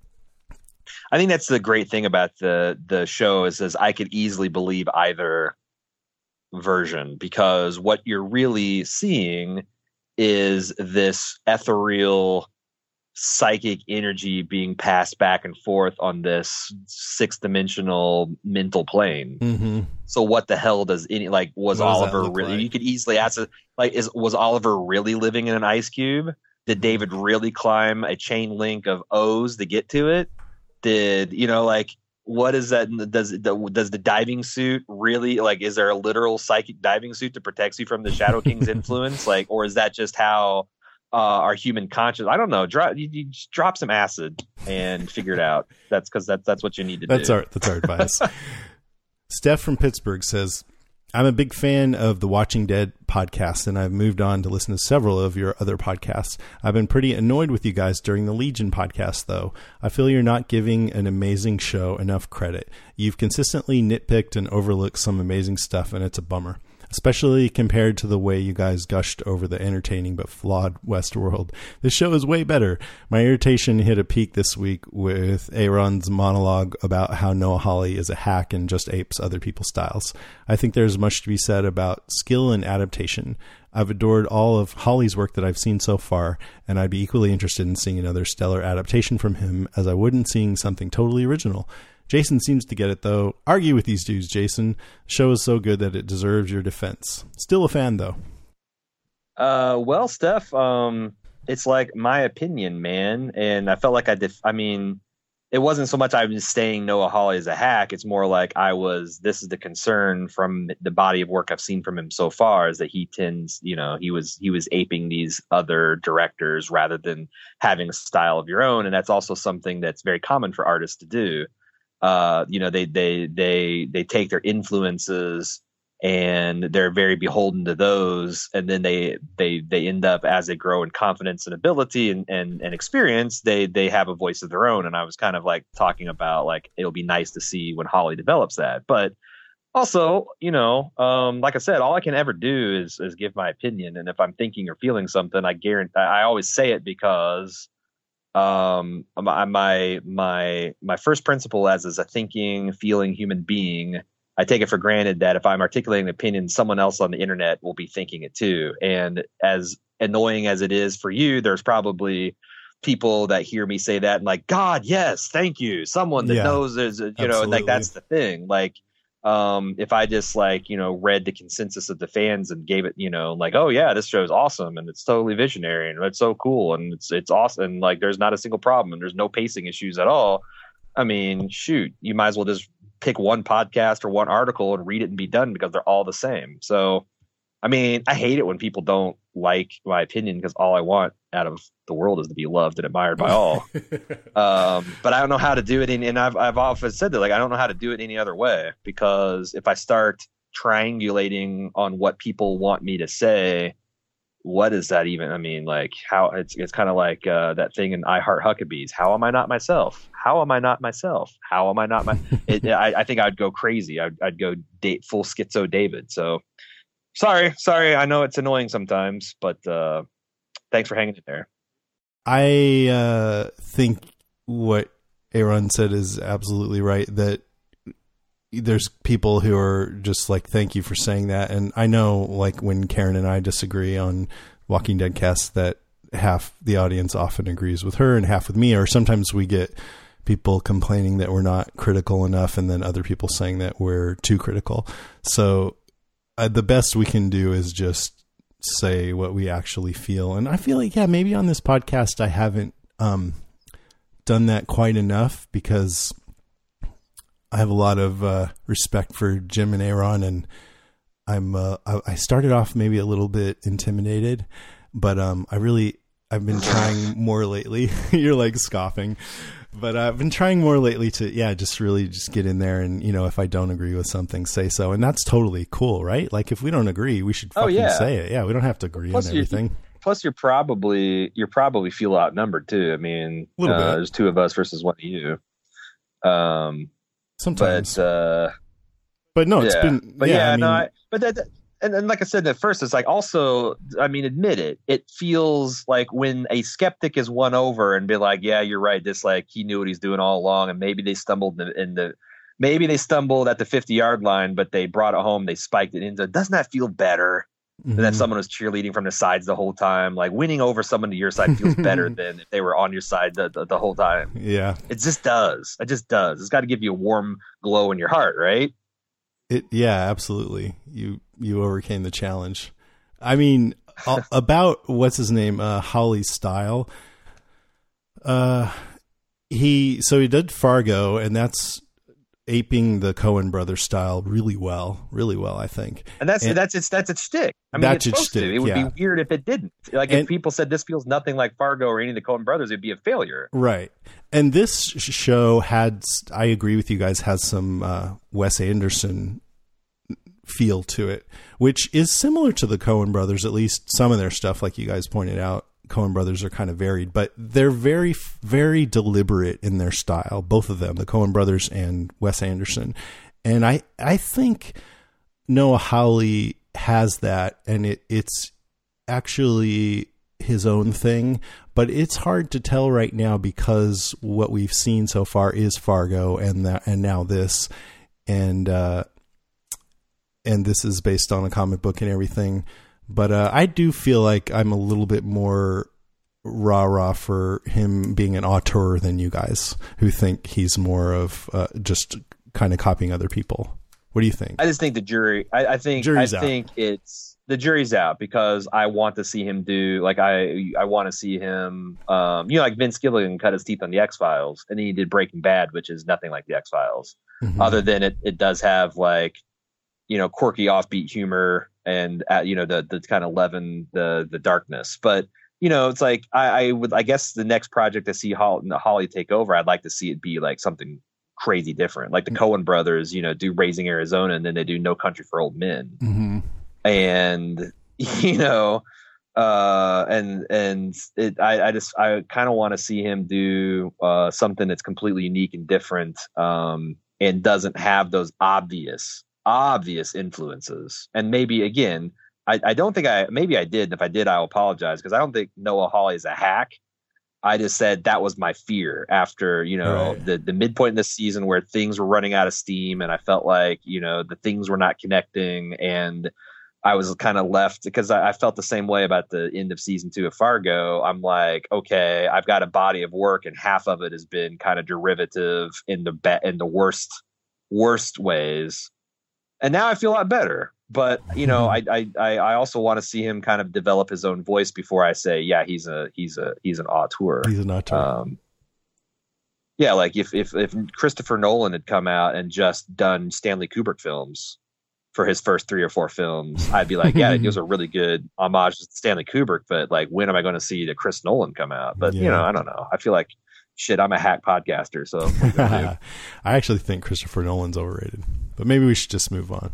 Speaker 3: I think that's the great thing about the the show is, is I could easily believe either version, because what you're really seeing is this ethereal psychic energy being passed back and forth on this six dimensional mental plane.
Speaker 2: Mm-hmm.
Speaker 3: So what the hell does any, like, was
Speaker 2: What does that
Speaker 3: Oliver
Speaker 2: look
Speaker 3: really,
Speaker 2: like?
Speaker 3: you could easily ask it, like, is, was Oliver really living in an ice cube? Did David really climb a chain link of O's to get to it? Did, you know, like, what is that? Does the, does the diving suit really, like, is there a literal psychic diving suit that protects you from the Shadow King's influence? Like, or is that just how uh, our human conscious? I don't know. Drop, you, you just drop some acid and figure it out. That's because that's that's what you need to
Speaker 2: That's
Speaker 3: do.
Speaker 2: our that's our advice. Steph from Pittsburgh says, I'm a big fan of the Watching Dead podcast, and I've moved on to listen to several of your other podcasts. I've been pretty annoyed with you guys during the Legion podcast, though. I feel you're not giving an amazing show enough credit. You've consistently nitpicked and overlooked some amazing stuff, and it's a bummer, especially compared to the way you guys gushed over the entertaining but flawed Westworld. This show is way better. My irritation hit a peak this week with Aaron's monologue about how Noah Hawley is a hack and just apes other people's styles. I think there's much to be said about skill and adaptation. I've adored all of Hawley's work that I've seen so far, and I'd be equally interested in seeing another stellar adaptation from him as I would in seeing something totally original. Jason seems to get it, though. Argue with these dudes, Jason. The show is so good that it deserves your defense. Still a fan, though.
Speaker 3: Uh, well, Steph, um, it's like my opinion, man. And I felt like I did. I mean, it wasn't so much I was saying Noah Hawley is a hack. It's more like I was, this is the concern from the body of work I've seen from him so far, is that he tends, you know, he was, he was aping these other directors rather than having a style of your own. And that's also something that's very common for artists to do. Uh, you know, they, they, they, they take their influences and they're very beholden to those. And then they, they, they end up, as they grow in confidence and ability and, and, and experience, they, they have a voice of their own. And I was kind of like talking about, like, it'll be nice to see when Hawley develops that. But also, you know, um, like I said, all I can ever do is, is give my opinion. And if I'm thinking or feeling something, I guarantee, I always say it because um my my my my first principle as as a thinking, feeling human being, I take it for granted that if I'm articulating an opinion, someone else on the internet will be thinking it too. And as annoying as it is for you, there's probably people that hear me say that and like, God, yes, thank you, someone that
Speaker 2: Yeah,
Speaker 3: knows there's a, you
Speaker 2: absolutely.
Speaker 3: know, and like that's the thing. Like, um if I just, like, you know, read the consensus of the fans and gave it, you know, like, oh yeah, this show is awesome and it's totally visionary and it's so cool and it's it's awesome and like there's not a single problem and there's no pacing issues at all. I mean, shoot, you might as well just pick one podcast or one article and read it and be done, because they're all the same. So I mean, I hate it when people don't like my opinion, because all I want out of the world is to be loved and admired by all. um, but I don't know how to do it. In, and I've, I've often said that, like, I don't know how to do it any other way, because if I start triangulating on what people want me to say, what is that even? I mean, like, how it's, it's kind of like uh, that thing in I Heart Huckabees. How am I not myself? How am I not myself? How am I not my, it, I, I think I'd go crazy. I'd, I'd go date full schizo David. So, Sorry, sorry. I know it's annoying sometimes, but uh, thanks for hanging in there.
Speaker 2: I uh, think what Aaron said is absolutely right, that there's people who are just like, thank you for saying that. And I know, like, when Karen and I disagree on Walking Dead casts, that half the audience often agrees with her and half with me, or sometimes we get people complaining that we're not critical enough and then other people saying that we're too critical. So Uh, the best we can do is just say what we actually feel. And I feel like, yeah, maybe on this podcast, I haven't um, done that quite enough, because I have a lot of uh, respect for Jim and Aaron, and I'm, uh, I, I started off maybe a little bit intimidated, but um, I really, I've been trying more lately. You're like scoffing. But I've been trying more lately to, yeah, just really just get in there and, you know, if I don't agree with something, say so. And that's totally cool, right? Like, if we don't agree, we should fucking oh, yeah. say it. Yeah, we don't have to agree plus on everything.
Speaker 3: You're, plus, you're probably you're probably feel outnumbered too. I mean, uh, there's two of us versus one of you. Um,
Speaker 2: Sometimes,
Speaker 3: but uh,
Speaker 2: but no, it's
Speaker 3: yeah.
Speaker 2: been.
Speaker 3: But
Speaker 2: yeah,
Speaker 3: yeah,
Speaker 2: I mean,
Speaker 3: no, I, but that. And, and like I said at first, it's like, also, I mean, admit it. It feels like when a skeptic is won over and be like, yeah, you're right. This, like, he knew what he's doing all along, and maybe they stumbled in the, in the maybe they stumbled at the fifty yard line, but they brought it home. They spiked it into. Doesn't that feel better mm-hmm. than that someone was cheerleading from the sides the whole time? Like winning over someone to your side feels better than if they were on your side the, the, the whole time.
Speaker 2: Yeah,
Speaker 3: it just does. It just does. It's got to give you a warm glow in your heart, right?
Speaker 2: It. Yeah, absolutely. You you overcame the challenge. I mean, about what's his name, uh, Holly's style. Uh, he so he did Fargo, and that's aping the Coen brothers style really well, really well, I think.
Speaker 3: And that's
Speaker 2: and
Speaker 3: that's its that's its shtick. I mean,
Speaker 2: that's
Speaker 3: it's
Speaker 2: its
Speaker 3: supposed
Speaker 2: shtick,
Speaker 3: to. It would
Speaker 2: yeah.
Speaker 3: be weird if it didn't. Like
Speaker 2: and,
Speaker 3: if people said this feels nothing like Fargo or any of the Coen brothers, it'd be a failure.
Speaker 2: Right. And this sh- show had, I agree with you guys, has some uh, Wes Anderson feel to it, which is similar to the Coen brothers, at least some of their stuff, like you guys pointed out. Coen brothers are kind of varied, but they're very, very deliberate in their style, both of them, the Coen brothers and Wes Anderson. And I, I think Noah Hawley has that, and it, it's actually his own thing, but it's hard to tell right now because what we've seen so far is Fargo and that, and now this, and, uh, and this is based on a comic book and everything. But uh, I do feel like I'm a little bit more rah-rah for him being an auteur than you guys, who think he's more of uh, just kind of copying other people. What do you think?
Speaker 3: I just think the jury. I, I think.
Speaker 2: Jury's
Speaker 3: I
Speaker 2: out.
Speaker 3: think it's the jury's out because I want to see him do like I. I want to see him. Um, you know, like Vince Gilligan cut his teeth on the X-Files, and then he did Breaking Bad, which is nothing like the X-Files, mm-hmm. other than it. It does have like, you know, quirky offbeat humor and, uh, you know, the, the kind of leaven the, the darkness. But, you know, it's like, I, I would, I guess the next project I see Holly, Holly take over, I'd like to see it be like something crazy different. Like the Coen brothers, you know, do Raising Arizona and then they do No Country for Old Men.
Speaker 2: Mm-hmm.
Speaker 3: And, you know, uh, and, and it, I, I just, I kind of want to see him do, uh, something that's completely unique and different, um, and doesn't have those obvious, obvious influences. And maybe again, I, I don't think I maybe I did. And if I did, I'll apologize because I don't think Noah Hawley is a hack. I just said that was my fear after, you know, right. the, the midpoint in the season where things were running out of steam and I felt like, you know, the things were not connecting and I was kind of left because I, I felt the same way about the end of season two of Fargo. I'm like, okay, I've got a body of work and half of it has been kind of derivative in the be- in the worst, worst ways. And now I feel a lot better, but you know, I I I also want to see him kind of develop his own voice before I say, yeah, he's a he's a he's an auteur.
Speaker 2: He's an auteur.
Speaker 3: Um, yeah, like if if if Christopher Nolan had come out and just done Stanley Kubrick films for his first three or four films, I'd be like, yeah, those are really good homages to Stanley Kubrick. But like, when am I going to see the Chris Nolan come out? But yeah. you know, I don't know. I feel like shit. I'm a hack podcaster, so what are you gonna do?
Speaker 2: I actually think Christopher Nolan's overrated. But maybe we should just move on.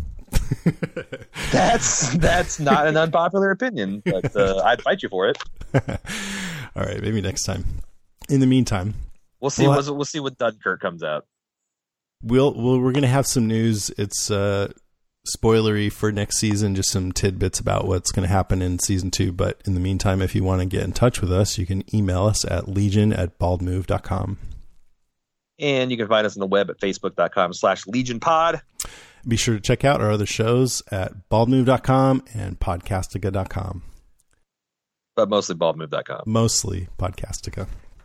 Speaker 3: that's that's not an unpopular opinion, but uh, I'd fight you for it.
Speaker 2: All right, maybe next time. In the meantime,
Speaker 3: we'll see. We'll, we'll see what Dunkirk comes out.
Speaker 2: We'll, we'll we're gonna have some news. It's uh, spoilery for next season. Just some tidbits about what's gonna happen in season two. But in the meantime, if you want to get in touch with us, you can email us at legion at baldmove dot com.
Speaker 3: And you can find us on the web at facebook.com slash Legion Pod.
Speaker 2: Be sure to check out our other shows at baldmove dot com and podcastica dot com.
Speaker 3: But mostly baldmove dot com.
Speaker 2: Mostly Podcastica.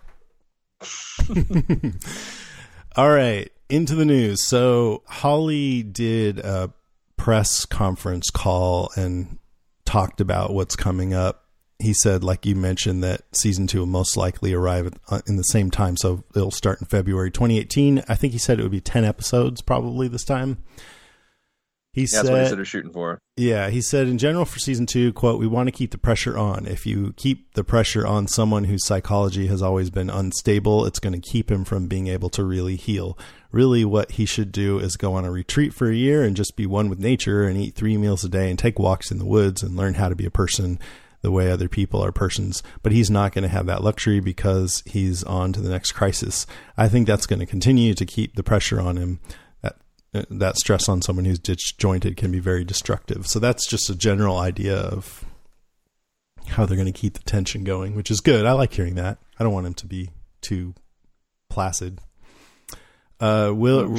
Speaker 2: All right, into the news. So Holly did a press conference call and talked about what's coming up. He said, like you mentioned, that season two will most likely arrive at, in the same time. So it'll start in February twenty eighteen. I think he said it would be ten episodes probably this time. He
Speaker 3: yeah,
Speaker 2: said,
Speaker 3: that's what he said they're shooting for.
Speaker 2: Yeah, he said, in general for season two, quote, we want to keep the pressure on. If you keep the pressure on someone whose psychology has always been unstable, it's going to keep him from being able to really heal. Really, what he should do is go on a retreat for a year and just be one with nature and eat three meals a day and take walks in the woods and learn how to be a person the way other people are persons. But he's not going to have that luxury because he's on to the next crisis. I think that's going to continue to keep the pressure on him. That stress on someone who's disjointed can be very destructive. So that's just a general idea of how they're going to keep the tension going, which is good. I like hearing that. I don't want him to be too placid. Uh, will
Speaker 3: I'm sure.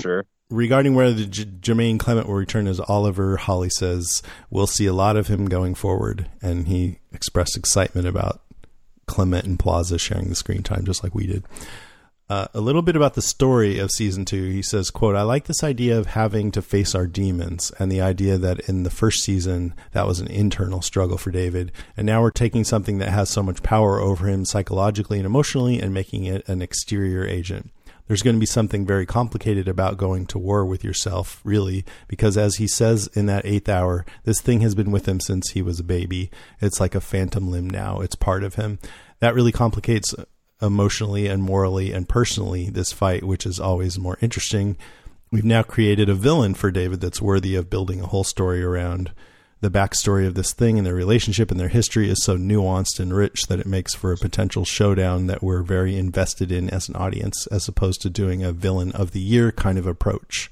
Speaker 2: regarding whether J- Jermaine Clement will return as Oliver, Holly says we'll see a lot of him going forward, and he expressed excitement about Clement and Plaza sharing the screen time just like we did. Uh, a little bit about the story of season two. He says, quote, I like this idea of having to face our demons and the idea that in the first season, that was an internal struggle for David. And now we're taking something that has so much power over him psychologically and emotionally and making it an exterior agent. There's going to be something very complicated about going to war with yourself, really, because as he says in that eighth hour, this thing has been with him since he was a baby. It's like a phantom limb now. It's part of him. That really complicates emotionally and morally and personally this fight, which is always more interesting. We've now created a villain for David that's worthy of building a whole story around. The backstory of this thing and their relationship and their history is so nuanced and rich that it makes for a potential showdown that we're very invested in as an audience, as opposed to doing a villain of the year kind of approach.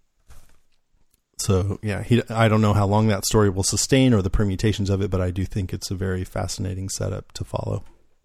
Speaker 2: So yeah, he, I don't know how long that story will sustain or the permutations of it, but I do think it's a very fascinating setup to follow.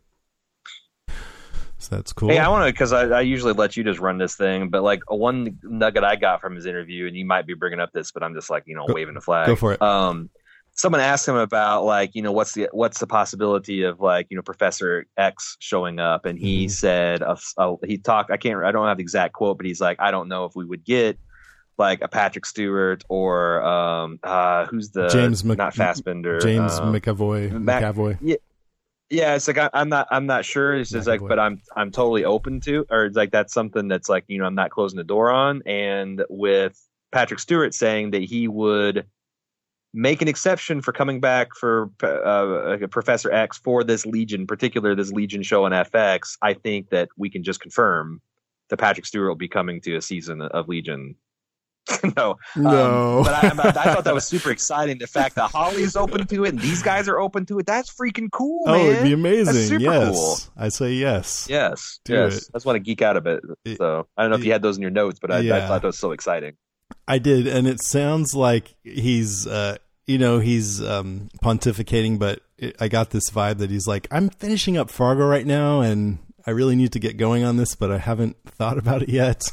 Speaker 2: So that's cool.
Speaker 4: Hey, I want to, because I, I usually let you just run this thing, but like a one nugget I got from his interview, and you might be bringing up this, but I'm just like, you know,
Speaker 2: go,
Speaker 4: waving the flag.
Speaker 2: Go for it.
Speaker 4: Um, someone asked him about like, you know, what's the what's the possibility of like, you know, Professor X showing up, and he mm-hmm. said, uh, uh, he talked. I can't, I don't have the exact quote, but he's like, I don't know if we would get like a Patrick Stewart or um, uh, who's the
Speaker 2: James Mc,
Speaker 4: not Fassbender,
Speaker 2: James
Speaker 4: um,
Speaker 2: McAvoy,
Speaker 4: Mac,
Speaker 2: McAvoy.
Speaker 4: Yeah. Yeah, it's like I, I'm not. I'm not sure. It's just like, but I'm. I'm totally open to, or it's like that's something that's like, you know, I'm not closing the door on. And with Patrick Stewart saying that he would make an exception for coming back for uh, Professor X for this Legion, particular this Legion show on F X, I think that we can just confirm that Patrick Stewart will be coming to a season of Legion. no,
Speaker 2: no.
Speaker 4: Um, but I, but I thought that was super exciting. The fact that Holly's open to it and these guys are open to it, that's freaking cool,
Speaker 2: oh,
Speaker 4: man.
Speaker 2: it'd be amazing.
Speaker 4: That's super
Speaker 2: yes.
Speaker 4: cool.
Speaker 2: I say yes.
Speaker 4: Yes.
Speaker 2: Do
Speaker 4: yes.
Speaker 2: it.
Speaker 4: I just want to geek out a bit. So I don't know if you had those in your notes, but I,
Speaker 2: yeah.
Speaker 4: I thought that was so exciting.
Speaker 2: I did. And it sounds like he's, uh, you know, he's um, pontificating, but it, I got this vibe that he's like, I'm finishing up Fargo right now and I really need to get going on this, but I haven't thought about it yet.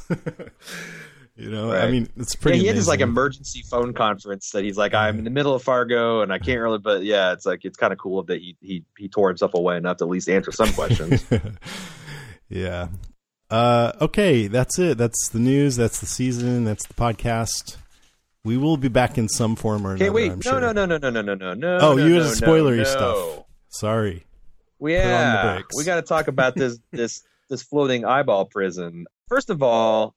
Speaker 2: You know, right. I mean, it's pretty.
Speaker 4: Yeah, he
Speaker 2: amazing.
Speaker 4: had his like emergency phone conference that he's like, I'm in the middle of Fargo and I can't really, but yeah, it's like, it's kind of cool that he, he, he tore himself away enough to at least answer some questions.
Speaker 2: yeah. Uh, okay. That's it. That's the news. That's the season. That's the podcast. We will be back in some form or another.
Speaker 4: Okay, wait.
Speaker 2: I'm
Speaker 4: no,
Speaker 2: sure.
Speaker 4: no, no, no, no, no, no, no, no.
Speaker 2: Oh,
Speaker 4: no,
Speaker 2: you
Speaker 4: no,
Speaker 2: had spoilery
Speaker 4: no,
Speaker 2: stuff.
Speaker 4: no.
Speaker 2: Sorry.
Speaker 4: Yeah. We got to talk about this, this, this floating eyeball prison. First of all,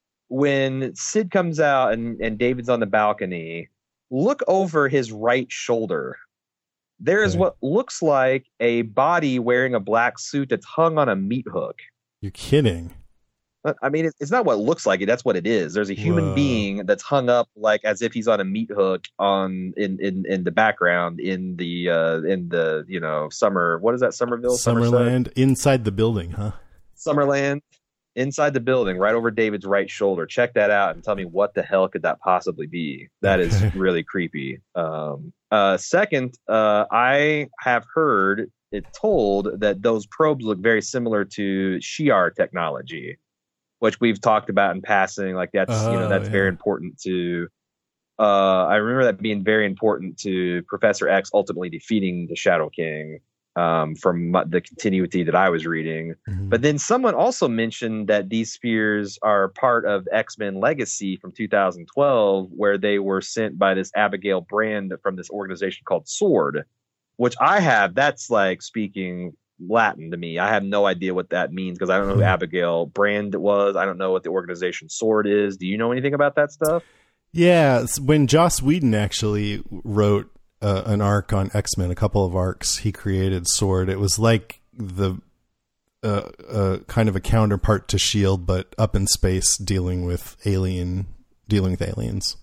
Speaker 4: when Sid comes out and, and David's on the balcony, look over his right shoulder. There is okay. what looks like a body wearing a black suit that's hung on a meat hook.
Speaker 2: You're kidding.
Speaker 4: I mean, it's not what it looks like. That's what it is. There's a human Whoa. being that's hung up like as if he's on a meat hook on in, in, in the background in the uh, in the you know summer. What is that? Somerville,
Speaker 2: Summerland, inside the building, huh?
Speaker 4: Summerland. Inside the building, right over David's right shoulder. Check that out and tell me what the hell could that possibly be. That is really creepy. Um, uh, second, uh, I have heard it told that those probes look very similar to Shi'ar technology, which we've talked about in passing. Like that's oh, you know that's yeah. very important to. Uh, I remember that being very important to Professor X ultimately defeating the Shadow King. Um, from the continuity that I was reading. Mm-hmm. But then someone also mentioned that these spears are part of X-Men Legacy from two thousand twelve, where they were sent by this Abigail Brand from this organization called SWORD, which I have, that's like speaking Latin to me. I have no idea what that means because I don't know who Abigail Brand was. I don't know what the organization SWORD is. Do you know anything about that stuff?
Speaker 2: Yeah, when Joss Whedon actually wrote Uh, an arc on X-Men, a couple of arcs, he created SWORD. It was like the uh, uh, kind of a counterpart to S H I E L D, but up in space, dealing with alien, dealing with aliens.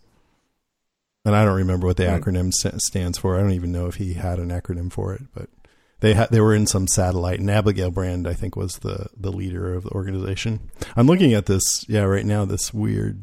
Speaker 2: And I don't remember what the mm. acronym stands for. I don't even know if he had an acronym for it, but they had they were in some satellite. And Abigail Brand, I think, was the the leader of the organization. I'm looking at this, yeah, right now. This weird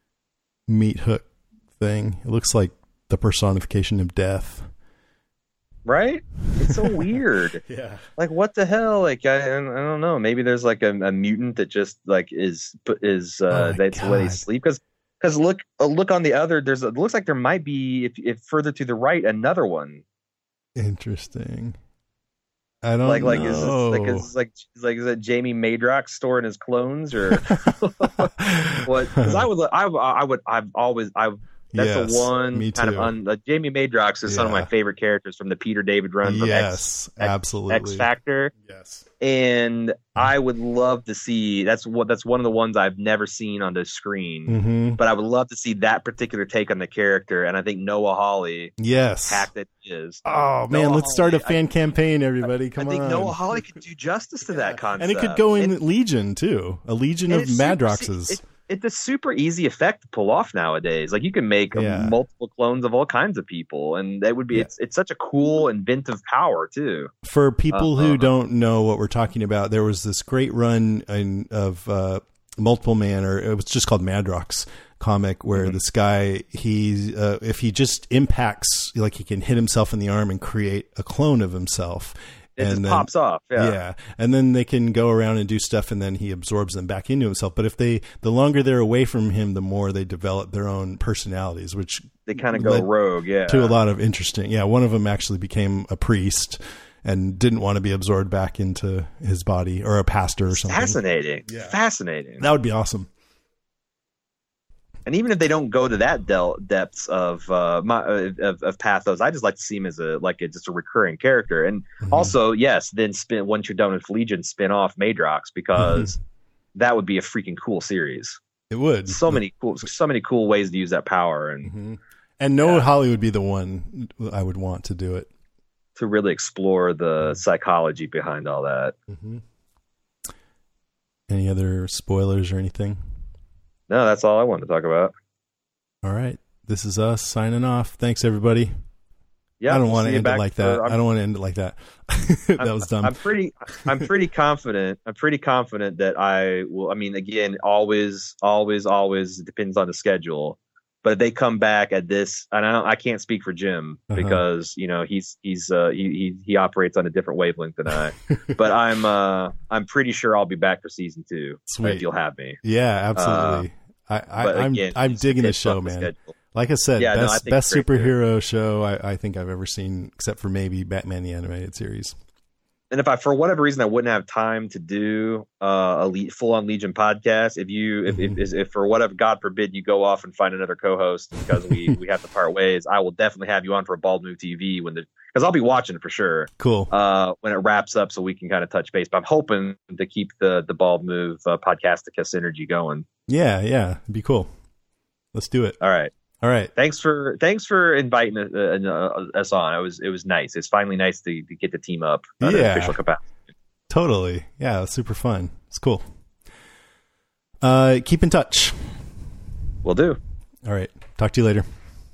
Speaker 2: meat hook thing. It looks like the personification of death.
Speaker 4: right? It's so weird.
Speaker 2: Yeah.
Speaker 4: Like, what the hell? Like, I, I don't know. Maybe there's like a, a mutant that just like is is uh,
Speaker 2: Oh my
Speaker 4: that's the way they
Speaker 2: God.
Speaker 4: sleep. Because because look uh, look on the other. There's a, it looks like there might be if if further to the right another one.
Speaker 2: Interesting. I don't
Speaker 4: like like
Speaker 2: know.
Speaker 4: is this, like is like like is that Jamie Madrox storing his clones or what? Because I would I I would I've always I've that's
Speaker 2: Yes,
Speaker 4: the one
Speaker 2: me
Speaker 4: kind of
Speaker 2: too.
Speaker 4: un, uh, Jamie Madrox is one of
Speaker 2: Yeah.
Speaker 4: my favorite characters from the Peter David run from
Speaker 2: Yes,
Speaker 4: X,
Speaker 2: absolutely.
Speaker 4: X Factor.
Speaker 2: Yes.
Speaker 4: And I would love to see that's what that's one of the ones I've never seen on the screen.
Speaker 2: Mm-hmm.
Speaker 4: But I would love to see that particular take on the character, and I think Noah Hawley,
Speaker 2: Yes.
Speaker 4: hack that he is.
Speaker 2: Oh man,
Speaker 4: Noah
Speaker 2: let's start a
Speaker 4: Hawley,
Speaker 2: fan campaign, everybody. Come
Speaker 4: I think
Speaker 2: on.
Speaker 4: Noah Hawley could do justice to that concept,
Speaker 2: and it could go in
Speaker 4: And-
Speaker 2: Legion too. A legion
Speaker 4: and
Speaker 2: of
Speaker 4: it's super-
Speaker 2: Madroxes.
Speaker 4: it- it's a super easy effect to pull off nowadays. Like you can make um,
Speaker 2: Yeah.
Speaker 4: multiple clones of all kinds of people, and that would be
Speaker 2: Yeah.
Speaker 4: it's it's such a cool inventive power too.
Speaker 2: For people
Speaker 4: Uh,
Speaker 2: who
Speaker 4: uh,
Speaker 2: don't know what we're talking about, there was this great run in, of uh, Multiple Man, or it was just called Madrox comic, where
Speaker 4: Mhm.
Speaker 2: this guy, he uh, if he just impacts, like he can hit himself in the arm and create a clone of himself.
Speaker 4: It
Speaker 2: and
Speaker 4: just
Speaker 2: then,
Speaker 4: pops off. Yeah.
Speaker 2: Yeah. And then they can go around and do stuff, and then he absorbs them back into himself. But if they, the longer they're away from him, the more they develop their own personalities, which
Speaker 4: They kind of go
Speaker 2: led
Speaker 4: rogue. Yeah.
Speaker 2: to a lot of interesting. Yeah. One of them actually became a priest and didn't want to be absorbed back into his body, or a pastor or something.
Speaker 4: Fascinating.
Speaker 2: Yeah.
Speaker 4: Fascinating.
Speaker 2: That would be awesome.
Speaker 4: And even if they don't go to that del- depths of uh my, of, of pathos, I just like to see him as a like a, just a recurring character. And
Speaker 2: Mhm.
Speaker 4: also, yes, then spin once you're done with Legion, spin off Madrox, because
Speaker 2: Mm-hmm.
Speaker 4: that would be a freaking cool series.
Speaker 2: It would.
Speaker 4: So many cool, so many cool ways to use that power and
Speaker 2: Mhm. And Noah
Speaker 4: Yeah.
Speaker 2: Hawley would be the one I would want to do it.
Speaker 4: to really explore the psychology behind all that.
Speaker 2: Mm-hmm. Any other spoilers or anything?
Speaker 4: No, that's all I wanted to talk about.
Speaker 2: All right. This is us signing off. Thanks, everybody.
Speaker 4: Yeah,
Speaker 2: I don't
Speaker 4: we'll
Speaker 2: want
Speaker 4: see
Speaker 2: to
Speaker 4: you
Speaker 2: end it
Speaker 4: back
Speaker 2: like
Speaker 4: for-
Speaker 2: that.
Speaker 4: I'm-
Speaker 2: I don't want to end it like that. that
Speaker 4: I'm-
Speaker 2: was dumb.
Speaker 4: I'm pretty, I'm pretty confident. I'm pretty confident that I will. I mean, again, always, always, always it depends on the schedule. But if they come back at this, and I don't, I can't speak for Jim
Speaker 2: Uh-huh.
Speaker 4: because you know he's he's uh, he, he he operates on a different wavelength than I. But I'm uh I'm pretty sure I'll be back for season two
Speaker 2: Sweet.
Speaker 4: if you'll have me.
Speaker 2: Yeah, absolutely. I, I,
Speaker 4: But
Speaker 2: I'm
Speaker 4: again,
Speaker 2: I'm
Speaker 4: it's-
Speaker 2: digging the
Speaker 4: it's
Speaker 2: show,
Speaker 4: off the
Speaker 2: man.
Speaker 4: schedule.
Speaker 2: Like I said,
Speaker 4: Yeah, no, I
Speaker 2: best
Speaker 4: think
Speaker 2: best
Speaker 4: it's great, too.
Speaker 2: superhero show I, I think I've ever seen, except for maybe Batman the Animated Series.
Speaker 4: And if I, for whatever reason, I wouldn't have time to do uh, a le- full-on Legion podcast, if you, if,
Speaker 2: Mhm.
Speaker 4: if, if for whatever, God forbid, you go off and find another co-host because we, we have to part ways, I will definitely have you on for a Bald Move T V when the, because I'll be watching it for sure
Speaker 2: Cool.
Speaker 4: uh, when it wraps up, so we can kind of touch base. But I'm hoping to keep the the Bald Move uh, Podcastica synergy going.
Speaker 2: Yeah, yeah, it'd be cool. Let's do it.
Speaker 4: All right.
Speaker 2: All right.
Speaker 4: Thanks for thanks for inviting uh, uh, us on. It was it was nice. It's finally nice to, to get the team up on
Speaker 2: Yeah.
Speaker 4: an official capacity.
Speaker 2: Totally. Yeah, it's super fun. It's cool. Uh, keep in touch.
Speaker 4: Will do.
Speaker 2: All right. Talk to you later.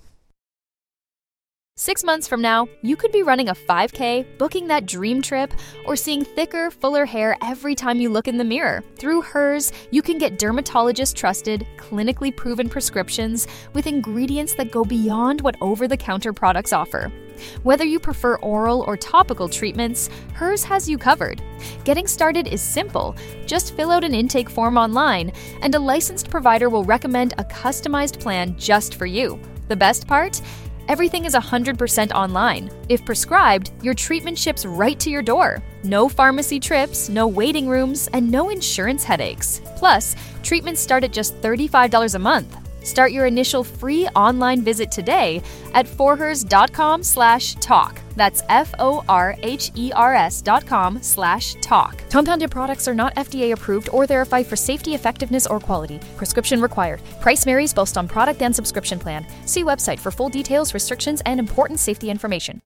Speaker 1: Six months from now, you could be running a five K, booking that dream trip, or seeing thicker, fuller hair every time you look in the mirror. Through Hers, you can get dermatologist-trusted, clinically proven prescriptions with ingredients that go beyond what over-the-counter products offer. Whether you prefer oral or topical treatments, Hers has you covered. Getting started is simple. Just fill out an intake form online, and a licensed provider will recommend a customized plan just for you. The best part? Everything is one hundred percent online. If prescribed, your treatment ships right to your door. No pharmacy trips, no waiting rooms, and no insurance headaches. Plus, treatments start at just thirty-five dollars a month. Start your initial free online visit today at forhers.com slash talk. That's F-O-R-H-E-R-S dot com slash talk. Compounded products are not F D A approved or verified for safety, effectiveness, or quality. Prescription required. Price varies based on product and subscription plan. See website for full details, restrictions, and important safety information.